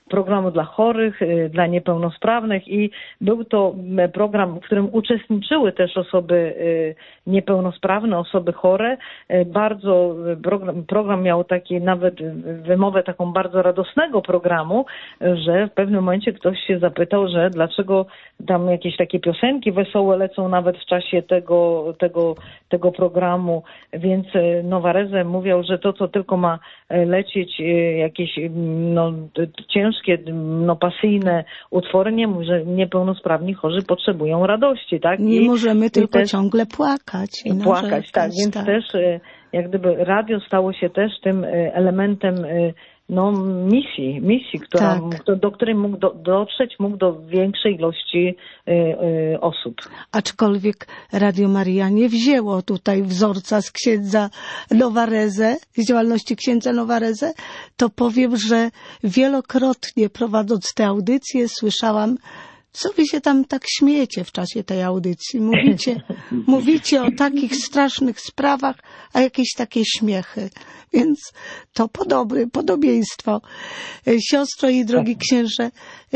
Speaker 2: programu dla chorych, dla niepełnosprawnych i był to program, w którym uczestniczyły też osoby niepełnosprawne, osoby chore. Bardzo program miał taki nawet wymowę taką bardzo radosnego programu, że w pewnym momencie ktoś się zapytał, że dlaczego tam jakieś takie piosenki wesołe lecą nawet w czasie tego programu, więc Novareze mówią, że to, co tylko ma lecieć jakieś ciężkie, pasyjne utwory, nie mówi, że niepełnosprawni chorzy potrzebują radości, tak?
Speaker 1: Nie możemy tylko też ciągle płakać.
Speaker 2: Płakać, tak. Więc też jak gdyby radio stało się też tym elementem misji, do której mógł dotrzeć do większej ilości osób.
Speaker 1: Aczkolwiek Radio Maria nie wzięło tutaj wzorca z księdza Novareze, z działalności księdza Novareze, to powiem, że wielokrotnie prowadząc te audycje słyszałam, co wy się tam tak śmiejecie w czasie tej audycji? Mówicie o takich strasznych sprawach, a jakieś takie śmiechy. Więc to podobieństwo. Siostro i drogi księże,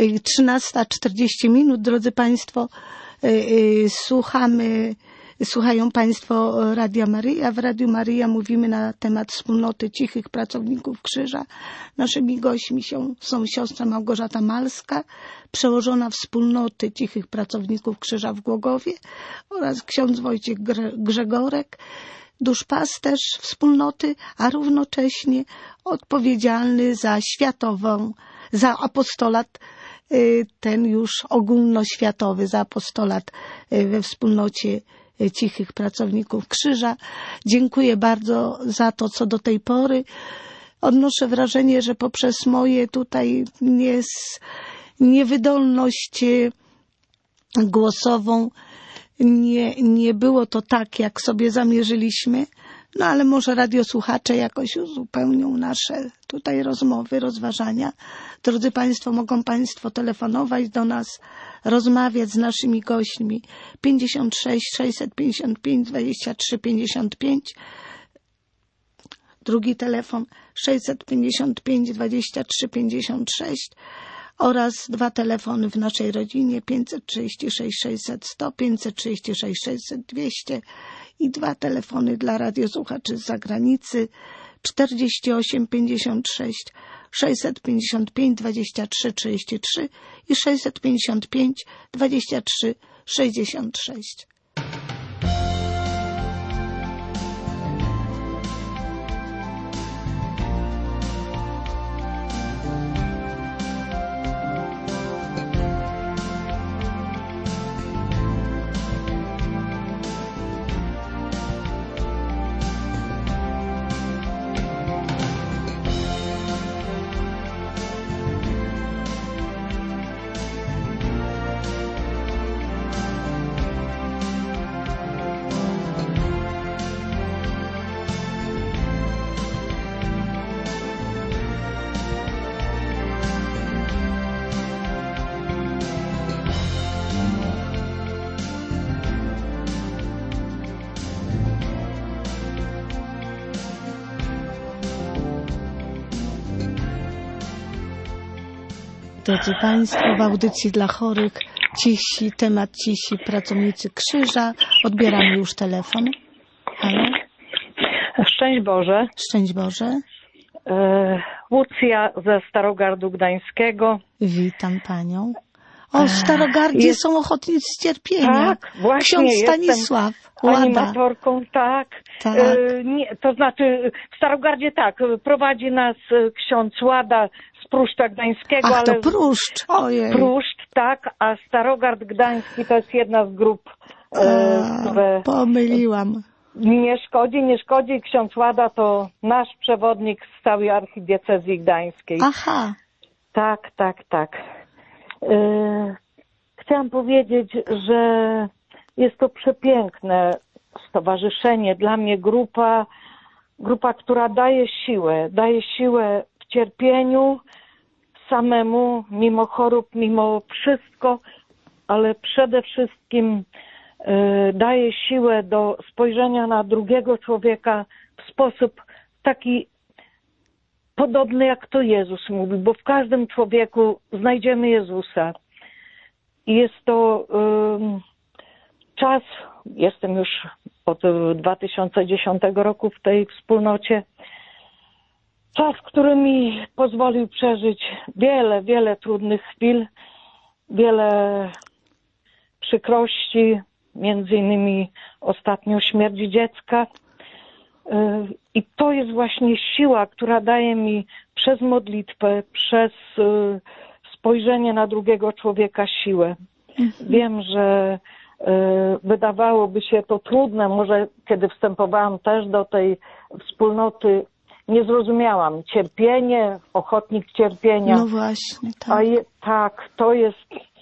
Speaker 1: 13:40, drodzy Państwo, słuchają Państwo Radia Maryja. W Radiu Maryja mówimy na temat wspólnoty cichych pracowników krzyża. Naszymi gośćmi są siostra Małgorzata Malska, przełożona wspólnoty cichych pracowników krzyża w Głogowie, oraz ksiądz Wojciech Grzegorek, duszpasterz wspólnoty, a równocześnie odpowiedzialny za apostolat, ten już ogólnoświatowy, za apostolat we wspólnocie cichych pracowników krzyża. Dziękuję bardzo za to, co do tej pory. Odnoszę wrażenie, że poprzez moje tutaj niewydolność głosową nie było to tak, jak sobie zamierzyliśmy, ale może radiosłuchacze jakoś uzupełnią nasze tutaj rozmowy, rozważania. Drodzy Państwo, mogą Państwo telefonować do nas, rozmawiać z naszymi gośćmi. 56 655 23 55. Drugi telefon 655 23 56. Oraz 2 telefony w naszej rodzinie 536 600 100, 536 600 200 i 2 telefony dla radiosłuchaczy z zagranicy 48 56 655 23 33 i 655 23 66. Drodzy Państwo, w audycji dla chorych temat cisi pracownicy krzyża. Odbieramy już telefon. Halo?
Speaker 4: Szczęść Boże.
Speaker 1: Szczęść Boże.
Speaker 4: Łucja ze Starogardu Gdańskiego.
Speaker 1: Witam Panią. O, w Starogardzie są ochotnicy cierpienia.
Speaker 4: Tak, właśnie.
Speaker 1: Ksiądz Stanisław Łada.
Speaker 4: Animatorką, tak. To znaczy w Starogardzie tak, prowadzi nas ksiądz Łada z Pruszcza Gdańskiego.
Speaker 1: Ach, to Pruszcz. Ojej.
Speaker 4: Pruszcz, tak, a Starogard Gdański to jest jedna z grup, które...
Speaker 1: Pomyliłam.
Speaker 4: Nie szkodzi. Ksiądz Łada to nasz przewodnik z całej archidiecezji gdańskiej.
Speaker 1: Aha.
Speaker 4: Tak. Chciałam powiedzieć, że jest to przepiękne stowarzyszenie. Dla mnie grupa, która daje siłę w cierpieniu samemu, mimo chorób, mimo wszystko, ale przede wszystkim daje siłę do spojrzenia na drugiego człowieka w sposób taki podobny jak to Jezus mówi, bo w każdym człowieku znajdziemy Jezusa. I jest to czas, jestem już od 2010 roku w tej wspólnocie, czas, który mi pozwolił przeżyć wiele trudnych chwil, wiele przykrości, między innymi ostatnio śmierć dziecka. I to jest właśnie siła, która daje mi przez modlitwę, przez spojrzenie na drugiego człowieka siłę. Wiem, że wydawałoby się to trudne, może kiedy wstępowałam też do tej wspólnoty, nie zrozumiałam. Cierpienie, ochotnik cierpienia.
Speaker 1: No właśnie, tak.
Speaker 4: Tak, to jest...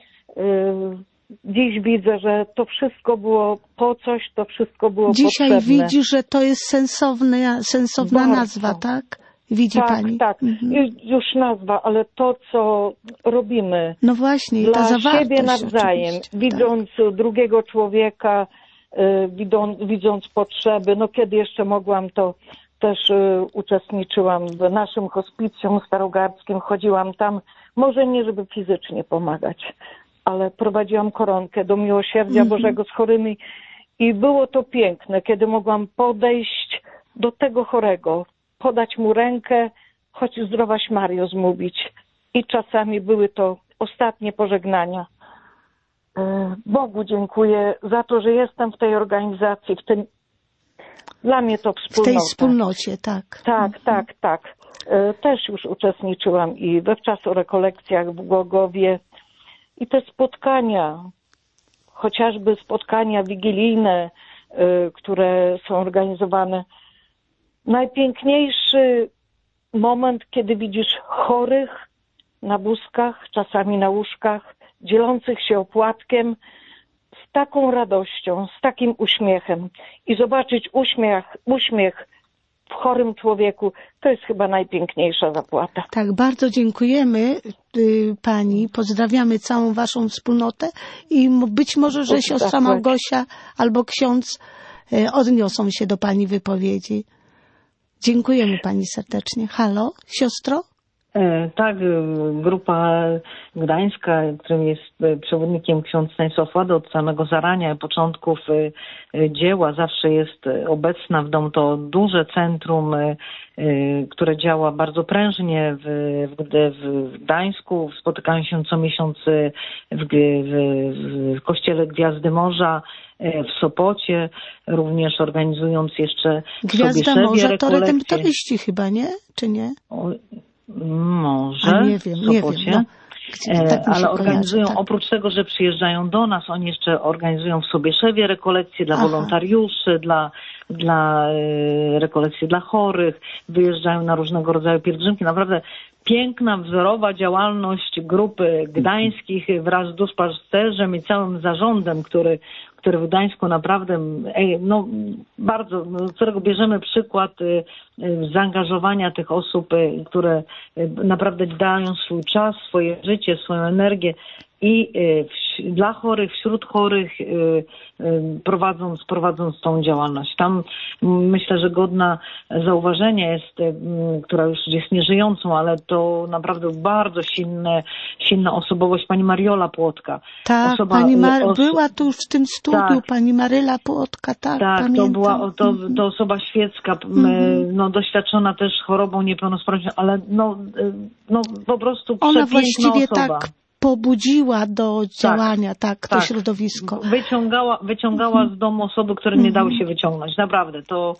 Speaker 4: Dziś widzę, że to wszystko było po coś, to wszystko było
Speaker 1: dzisiaj
Speaker 4: potrzebne.
Speaker 1: Dzisiaj widzisz, że to jest sensowna nazwa, tak? Widzi pani?
Speaker 4: Tak. Już nazwa, ale to, co robimy
Speaker 1: no właśnie,
Speaker 4: dla
Speaker 1: ta zawartość,
Speaker 4: siebie nawzajem, widząc drugiego człowieka, widząc potrzeby. No kiedy jeszcze mogłam, to też uczestniczyłam w naszym hospicjum starogardzkim, chodziłam tam, może nie żeby fizycznie pomagać, ale prowadziłam koronkę do Miłosierdzia Bożego z chorymi i było to piękne, kiedy mogłam podejść do tego chorego, podać mu rękę, choć zdrowaś Mario zmówić. I czasami były to ostatnie pożegnania. Bogu dziękuję za to, że jestem w tej organizacji, dla mnie to wspólnota.
Speaker 1: W tej wspólnocie, tak.
Speaker 4: Tak. Też już uczestniczyłam i we wczasorekolekcjach w Głogowie. I te spotkania, chociażby spotkania wigilijne, które są organizowane. Najpiękniejszy moment, kiedy widzisz chorych na wózkach, czasami na łóżkach, dzielących się opłatkiem, z taką radością, z takim uśmiechem. I zobaczyć uśmiech w chorym człowieku, to jest chyba najpiękniejsza zapłata.
Speaker 1: Tak, bardzo dziękujemy pani, pozdrawiamy całą waszą wspólnotę i być może, że siostra Małgosia albo ksiądz odniosą się do pani wypowiedzi. Dziękujemy pani serdecznie. Halo, siostro?
Speaker 2: Tak, grupa gdańska, którym jest przewodnikiem ksiądz Stanisław Łada od samego zarania, początków dzieła, zawsze jest obecna w domu. To duże centrum, które działa bardzo prężnie w Gdańsku. Spotykają się co miesiąc w kościele Gwiazdy Morza, w Sopocie, również organizując jeszcze
Speaker 1: Gwiazda Morza to redemptoryści chyba, nie? Czy nie?
Speaker 2: Może,
Speaker 1: nie wiem. No, tak
Speaker 2: ale organizują,
Speaker 1: tak.
Speaker 2: Oprócz tego, że przyjeżdżają do nas, oni jeszcze organizują w Sobieszewie rekolekcje dla wolontariuszy, dla rekolekcje dla chorych, wyjeżdżają na różnego rodzaju pielgrzymki. Naprawdę piękna, wzorowa działalność grupy gdańskich wraz z duszpasterzem i całym zarządem, który w Gdańsku naprawdę, bardzo, z którego bierzemy przykład zaangażowania tych osób, które naprawdę dają swój czas, swoje życie, swoją energię i dla chorych, wśród chorych prowadząc tą działalność. Tam myślę, że godna zauważenia jest, która już jest nieżyjącą, ale to naprawdę bardzo silna osobowość pani Mariola Płotka.
Speaker 1: Tak, była tu w tym studiu, tak. Pani Maryla Płotka, tak, pamiętam.
Speaker 2: To osoba świecka, doświadczona też chorobą niepełnosprawnością, ale po prostu
Speaker 1: ona właściwie
Speaker 2: osoba.
Speaker 1: Tak pobudziła do działania, to środowisko.
Speaker 2: Wyciągała z domu osoby, które nie dały się wyciągnąć. Naprawdę.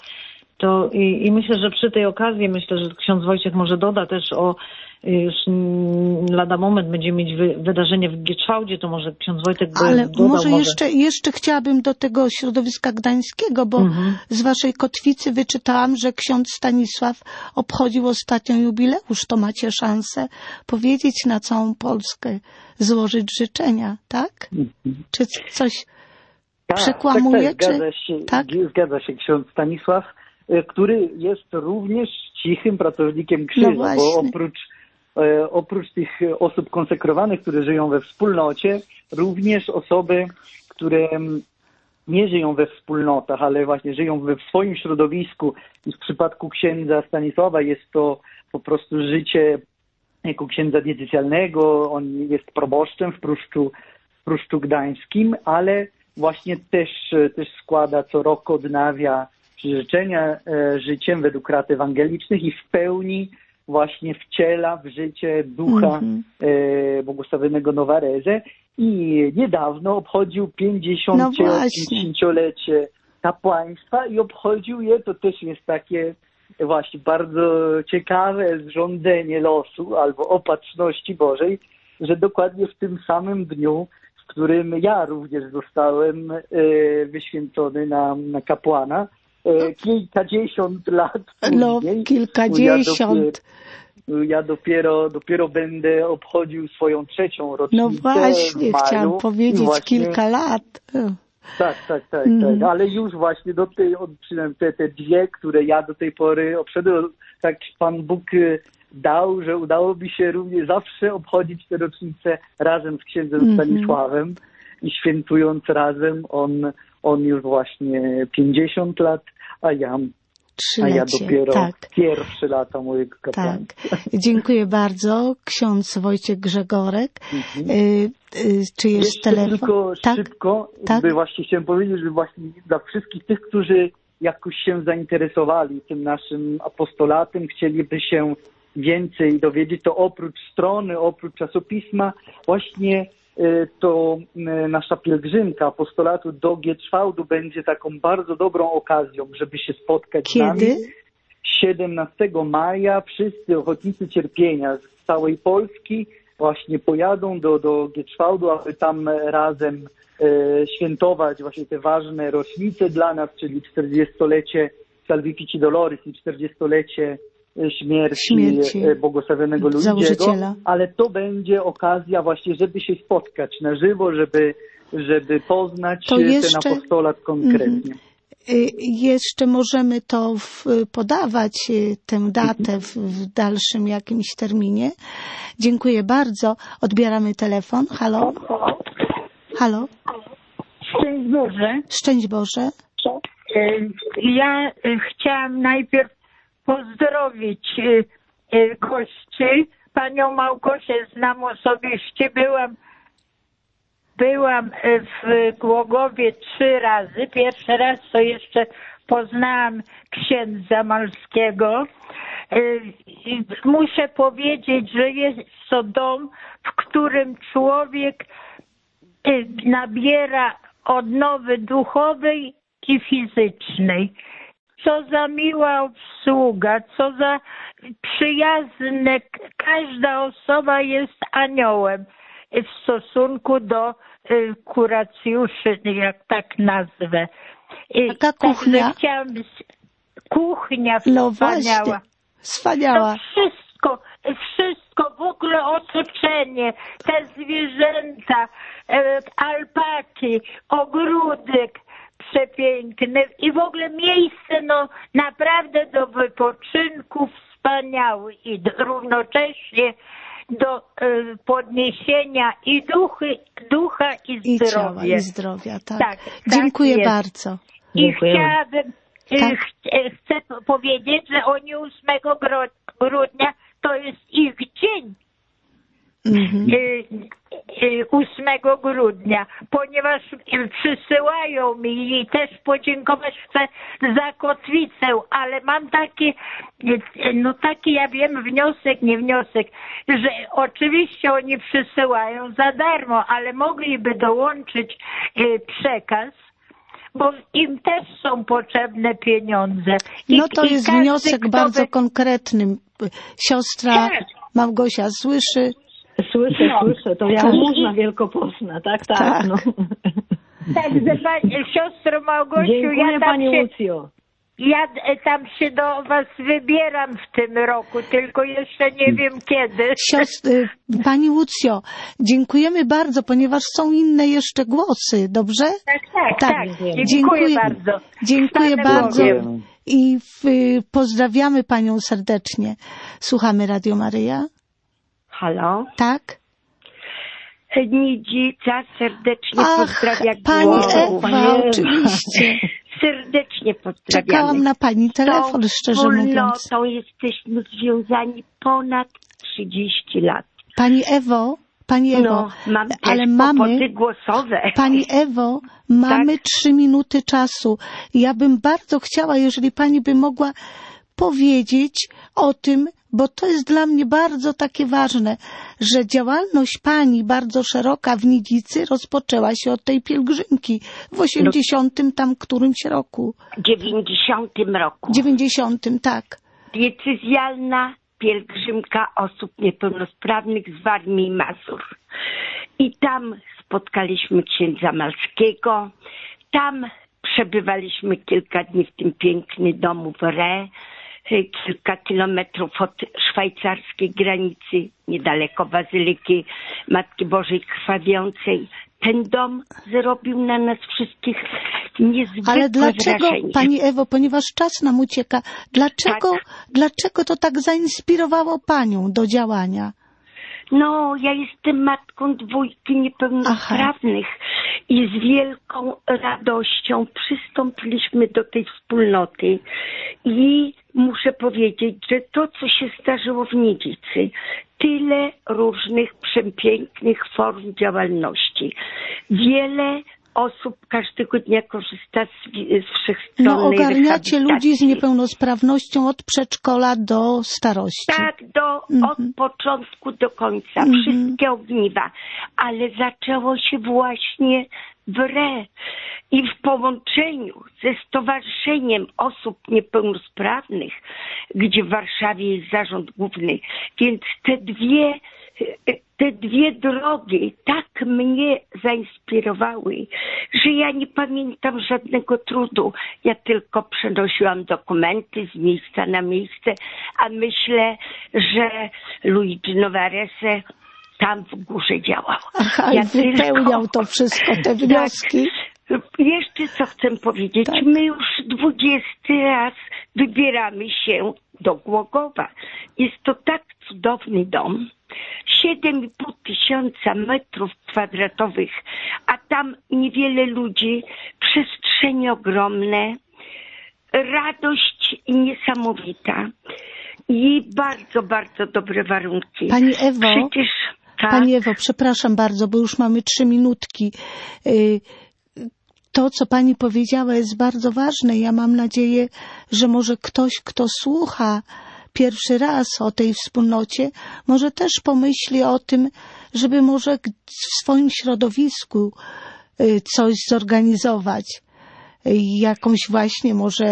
Speaker 2: I myślę, że przy tej okazji, że ksiądz Wojciech może doda też już lada moment będziemy mieć wydarzenie w Gieczwałdzie, to może ksiądz Wojtek by
Speaker 1: ale
Speaker 2: dodał.
Speaker 1: Ale jeszcze chciałabym do tego środowiska gdańskiego, bo z waszej kotwicy wyczytałam, że ksiądz Stanisław obchodził ostatnio jubileusz. To macie szansę powiedzieć na całą Polskę, złożyć życzenia, tak? Czy coś przekłamuje?
Speaker 3: Zgadza się ksiądz Stanisław, który jest również cichym pracownikiem krzyża, bo oprócz tych osób konsekrowanych, które żyją we wspólnocie, również osoby, które nie żyją we wspólnotach, ale właśnie żyją w swoim środowisku. I w przypadku księdza Stanisława jest to po prostu życie jako księdza diecezjalnego. On jest proboszczem w Pruszczu Gdańskim, ale właśnie też składa co roku, odnawia przyrzeczenia życiem według rat ewangelicznych i w pełni właśnie wciela w życie ducha błogosławionego Novarese i niedawno obchodził 50-lecie kapłaństwa i obchodził je, to też jest takie właśnie bardzo ciekawe zrządzenie losu albo opatrzności Bożej, że dokładnie w tym samym dniu, w którym ja również zostałem wyświęcony na kapłana, kilkadziesiąt lat później.
Speaker 1: Kilkadziesiąt.
Speaker 3: Ja dopiero będę obchodził swoją 3. rocznicę.
Speaker 1: No właśnie,
Speaker 3: w maju.
Speaker 1: chciałam powiedzieć właśnie, kilka lat.
Speaker 3: Tak. Ale już właśnie przynajmniej te 2, które ja do tej pory obszedłem, tak Pan Bóg dał, że udało mi się również zawsze obchodzić te rocznice razem z księdzem Stanisławem i świętując razem, on już właśnie 50 lat, a ja dopiero pierwsze lata mojego kapłaństwa.
Speaker 1: Tak. Dziękuję bardzo. Ksiądz Wojciech Grzegorek. Czy jest
Speaker 3: jeszcze
Speaker 1: telefon?
Speaker 3: Tylko szybko, właśnie chciałem powiedzieć, że właśnie dla wszystkich tych, którzy jakoś się zainteresowali tym naszym apostolatem, chcieliby się więcej dowiedzieć, to oprócz strony, oprócz czasopisma, właśnie to nasza pielgrzymka apostolatu do Gieczwałdu będzie taką bardzo dobrą okazją, żeby się spotkać z nami. 17 maja wszyscy ochotnicy cierpienia z całej Polski właśnie pojadą do Gieczwałdu, aby tam razem świętować właśnie te ważne rocznice dla nas, czyli 40-lecie Salvifici Doloris i 40-lecie śmierci błogosławionego Luigiego, ale to będzie okazja właśnie, żeby się spotkać na żywo, żeby poznać ten apostolat konkretnie.
Speaker 1: Jeszcze możemy to podawać, tę datę w dalszym jakimś terminie. Dziękuję bardzo. Odbieramy telefon. Halo? Halo?
Speaker 5: Szczęść Boże.
Speaker 1: Szczęść Boże.
Speaker 5: Ja chciałam najpierw pozdrowić gości. Panią Małgosię znam osobiście. Byłam w Głogowie 3 razy. Pierwszy raz to jeszcze poznałam księdza Malskiego. Muszę powiedzieć, że jest to dom, w którym człowiek nabiera odnowy duchowej i fizycznej. Co za miła obsługa, co za przyjazne. Każda osoba jest aniołem w stosunku do kuracjuszy, jak tak nazwę.
Speaker 1: Taka kuchnia?
Speaker 5: Kuchnia wspaniała.
Speaker 1: Wspaniała.
Speaker 5: To wszystko, w ogóle otoczenie, te zwierzęta, alpaki, ogródek przepiękny i w ogóle miejsce naprawdę do wypoczynku wspaniały i równocześnie do podniesienia i ducha i zdrowia.
Speaker 1: Ciała, i zdrowia, tak.
Speaker 5: Tak
Speaker 1: Dziękuję
Speaker 5: jest.
Speaker 1: bardzo.
Speaker 5: I chciałabym, chcę powiedzieć, że oni 8 grudnia to jest ich dzień. 8 grudnia, ponieważ przysyłają mi i też podziękować chcę za kotwicę, ale mam taki ja wiem, nie wniosek, że oczywiście oni przysyłają za darmo, ale mogliby dołączyć przekaz, bo im też są potrzebne pieniądze.
Speaker 1: To jest wniosek bardzo konkretny. Siostra Małgosia słyszy.
Speaker 2: Słyszę. To jałmużna wielkopostna, tak.
Speaker 5: Także siostro Małgosiu,
Speaker 2: dziękuję Pani Łucjo.
Speaker 5: Ja tam się do was wybieram w tym roku, tylko jeszcze nie wiem kiedy.
Speaker 1: Pani Łucjo, dziękujemy bardzo, ponieważ są inne jeszcze głosy, dobrze?
Speaker 5: Tak. Dziękuję bardzo.
Speaker 1: Dziękuję bardzo i pozdrawiamy Panią serdecznie. Słuchamy Radio Maryja.
Speaker 6: Halo?
Speaker 1: Tak?
Speaker 6: Nidzica serdecznie pozdrawia
Speaker 1: Pani Ewa, oczywiście.
Speaker 5: serdecznie pozdrawiamy.
Speaker 1: Czekałam na pani telefon, szczerze mówiąc.
Speaker 5: To jesteśmy związani ponad 30 lat.
Speaker 1: Pani Ewo,
Speaker 5: No, mam też
Speaker 1: ale
Speaker 5: kłopoty głosowe.
Speaker 1: Pani Ewo, mamy 3 minuty czasu. Ja bym bardzo chciała, jeżeli pani by mogła powiedzieć o tym, bo to jest dla mnie bardzo takie ważne, że działalność pani bardzo szeroka w Nidzicy rozpoczęła się od tej pielgrzymki w 80 tam którymś roku.
Speaker 5: 90 roku.
Speaker 1: 90, tak.
Speaker 5: Diecezjalna pielgrzymka osób niepełnosprawnych z Warmii i Mazur. I tam spotkaliśmy księdza Malskiego. Tam przebywaliśmy kilka dni w tym pięknym domu w Re, kilka kilometrów od szwajcarskiej granicy, niedaleko Bazylyki Matki Bożej Krwawiącej. Ten dom zrobił na nas wszystkich niezwykłe
Speaker 1: Ale dlaczego,
Speaker 5: wrażenie.
Speaker 1: pani Ewo, ponieważ czas nam ucieka, dlaczego to tak zainspirowało panią do działania?
Speaker 5: No, ja jestem matką 2 niepełnosprawnych i z wielką radością przystąpiliśmy do tej wspólnoty i muszę powiedzieć, że to, co się zdarzyło w Nidzicy, tyle różnych przepięknych form działalności, wiele osób każdego dnia korzysta z wszechstronnej
Speaker 1: No ogarniacie ludzi z
Speaker 5: rehabilitacji.
Speaker 1: niepełnosprawnością od przedszkola do starości.
Speaker 5: Tak, od początku do końca, wszystkie ogniwa, ale zaczęło się właśnie w Re i w połączeniu ze Stowarzyszeniem Osób Niepełnosprawnych, gdzie w Warszawie jest zarząd główny, więc te dwie drogi tak mnie zainspirowały, że ja nie pamiętam żadnego trudu. Ja tylko przenosiłam dokumenty z miejsca na miejsce, a myślę, że Luigi Novarese tam w górze działał.
Speaker 1: Aha, ja wypełniał to wszystko, te wnioski.
Speaker 5: Tak. Jeszcze co chcę powiedzieć.
Speaker 1: Tak.
Speaker 5: My już 20 raz wybieramy się do Głogowa. Jest to tak cudowny dom. 7,5 tysiąca metrów kwadratowych, a tam niewiele ludzi, przestrzenie ogromne, radość niesamowita i bardzo, bardzo dobre warunki.
Speaker 1: Pani Ewo,
Speaker 5: Przecież, tak,
Speaker 1: Pani Ewo, przepraszam bardzo, bo już mamy 3 minutki. To, co pani powiedziała, jest bardzo ważne. Ja mam nadzieję, że może ktoś, kto słucha pierwszy raz o tej wspólnocie, może też pomyśli o tym, żeby może w swoim środowisku coś zorganizować. Jakąś właśnie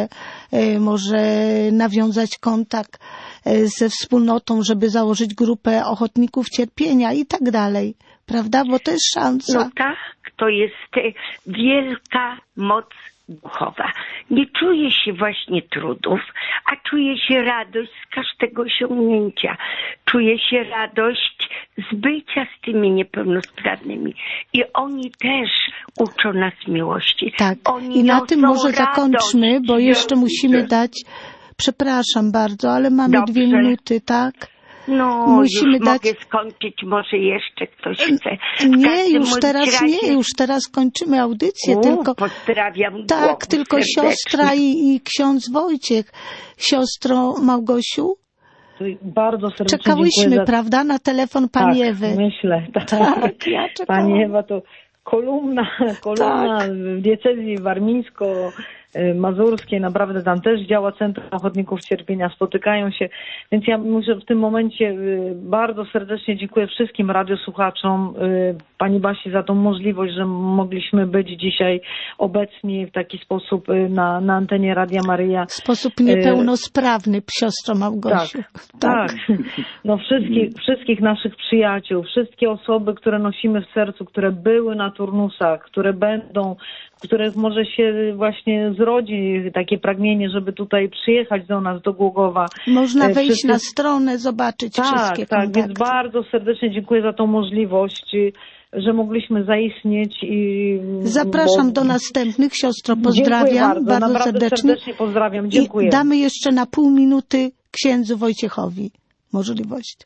Speaker 1: może nawiązać kontakt ze wspólnotą, żeby założyć grupę ochotników cierpienia i tak dalej. Prawda? Bo to jest szansa.
Speaker 5: No tak, to jest wielka moc duchowa. Nie czuje się właśnie trudów, a czuje się radość z każdego osiągnięcia. Czuje się radość z bycia z tymi niepełnosprawnymi. I oni też uczą nas miłości.
Speaker 1: Tak.
Speaker 5: Oni
Speaker 1: I na tym
Speaker 5: niosą
Speaker 1: może zakończmy,
Speaker 5: radość.
Speaker 1: bo jeszcze musimy dać, przepraszam bardzo, ale mamy
Speaker 5: Dobrze.
Speaker 1: 2 minuty, tak?
Speaker 5: No,
Speaker 1: Musimy
Speaker 5: już
Speaker 1: dać...
Speaker 5: mogę skończyć, może jeszcze ktoś chce.
Speaker 1: Nie, już teraz kończymy audycję, tylko...
Speaker 5: Pozdrawiam.
Speaker 1: Tak, tylko
Speaker 5: serdecznie.
Speaker 1: siostra i ksiądz Wojciech. Siostro Małgosiu,
Speaker 2: Bardzo serdecznie
Speaker 1: czekałyśmy,
Speaker 2: dziękuję za...
Speaker 1: prawda, na telefon pani
Speaker 2: Tak,
Speaker 1: Ewy.
Speaker 2: myślę.
Speaker 1: Tak, ja czekałam.
Speaker 2: Pani Ewa to kolumna
Speaker 1: Tak.
Speaker 2: w diecezji warmińsko-mazurskiej, naprawdę tam też działa Centrum Ochotników Cierpienia, spotykają się, więc ja muszę w tym momencie bardzo serdecznie dziękuję wszystkim radiosłuchaczom, pani Basi za tą możliwość, że mogliśmy być dzisiaj obecni w taki sposób na antenie Radia Maryja.
Speaker 1: W sposób niepełnosprawny, siostro Małgosiu.
Speaker 2: Tak. No wszystkich naszych przyjaciół, wszystkie osoby, które nosimy w sercu, które były na turnusach, które będą, których może się właśnie zrodzi takie pragnienie, żeby tutaj przyjechać do nas, do Głogowa.
Speaker 1: Można wejść na stronę, zobaczyć wszystkie
Speaker 2: Tak,
Speaker 1: kontakty.
Speaker 2: więc bardzo serdecznie dziękuję za tą możliwość, że mogliśmy zaistnieć.
Speaker 1: Zapraszam do następnych, siostro, pozdrawiam bardzo
Speaker 2: serdecznie pozdrawiam, dziękuję.
Speaker 1: I damy jeszcze na pół minuty księdzu Wojciechowi możliwość.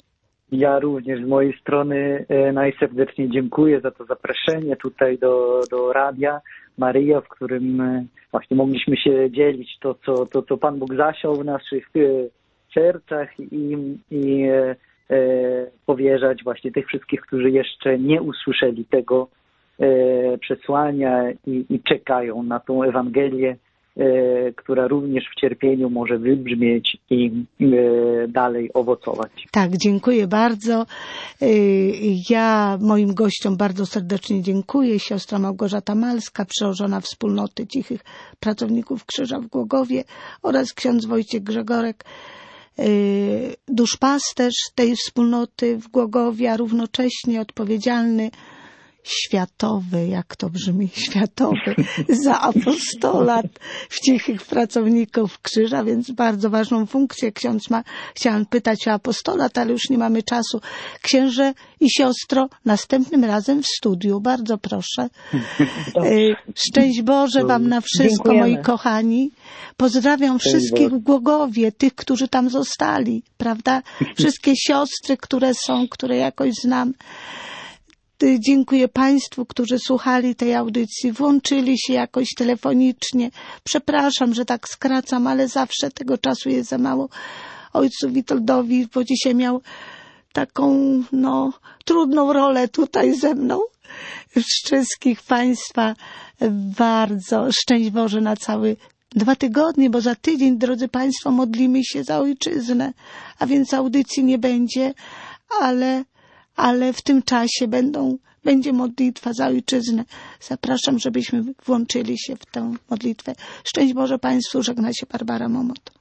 Speaker 3: Ja również z mojej strony najserdeczniej dziękuję za to zaproszenie tutaj do Radia Maryja, w którym właśnie mogliśmy się dzielić to, co Pan Bóg zasiał w naszych sercach i powierzać właśnie tych wszystkich, którzy jeszcze nie usłyszeli tego przesłania i czekają na tą Ewangelię, która również w cierpieniu może wybrzmieć i dalej owocować.
Speaker 1: Tak, dziękuję bardzo. Ja moim gościom bardzo serdecznie dziękuję. Siostra Małgorzata Malska, przełożona Wspólnoty Cichych Pracowników Krzyża w Głogowie, oraz ksiądz Wojciech Grzegorek, duszpasterz tej wspólnoty w Głogowie, a równocześnie odpowiedzialny światowy, jak to brzmi, światowy, za apostolat w Cichych Pracowników Krzyża, więc bardzo ważną funkcję ksiądz ma. Chciałam pytać o apostolat, ale już nie mamy czasu. Księże i siostro, następnym razem w studiu. Bardzo proszę. Szczęść Boże Wam na wszystko,
Speaker 2: dziękujemy.
Speaker 1: moi kochani. Pozdrawiam wszystkich w Głogowie, tych, którzy tam zostali, prawda? Wszystkie siostry, które są, które jakoś znam. Dziękuję Państwu, którzy słuchali tej audycji, włączyli się jakoś telefonicznie. Przepraszam, że tak skracam, ale zawsze tego czasu jest za mało. Ojcu Witoldowi, bo dzisiaj miał taką, trudną rolę tutaj ze mną. Wszystkich Państwa bardzo szczęść Boże na całe 2 tygodnie, bo za tydzień, drodzy Państwo, modlimy się za ojczyznę, a więc audycji nie będzie, ale w tym czasie będzie modlitwa za ojczyznę. Zapraszam, żebyśmy włączyli się w tę modlitwę. Szczęść Boże Państwu, żegna się Barbara Momot.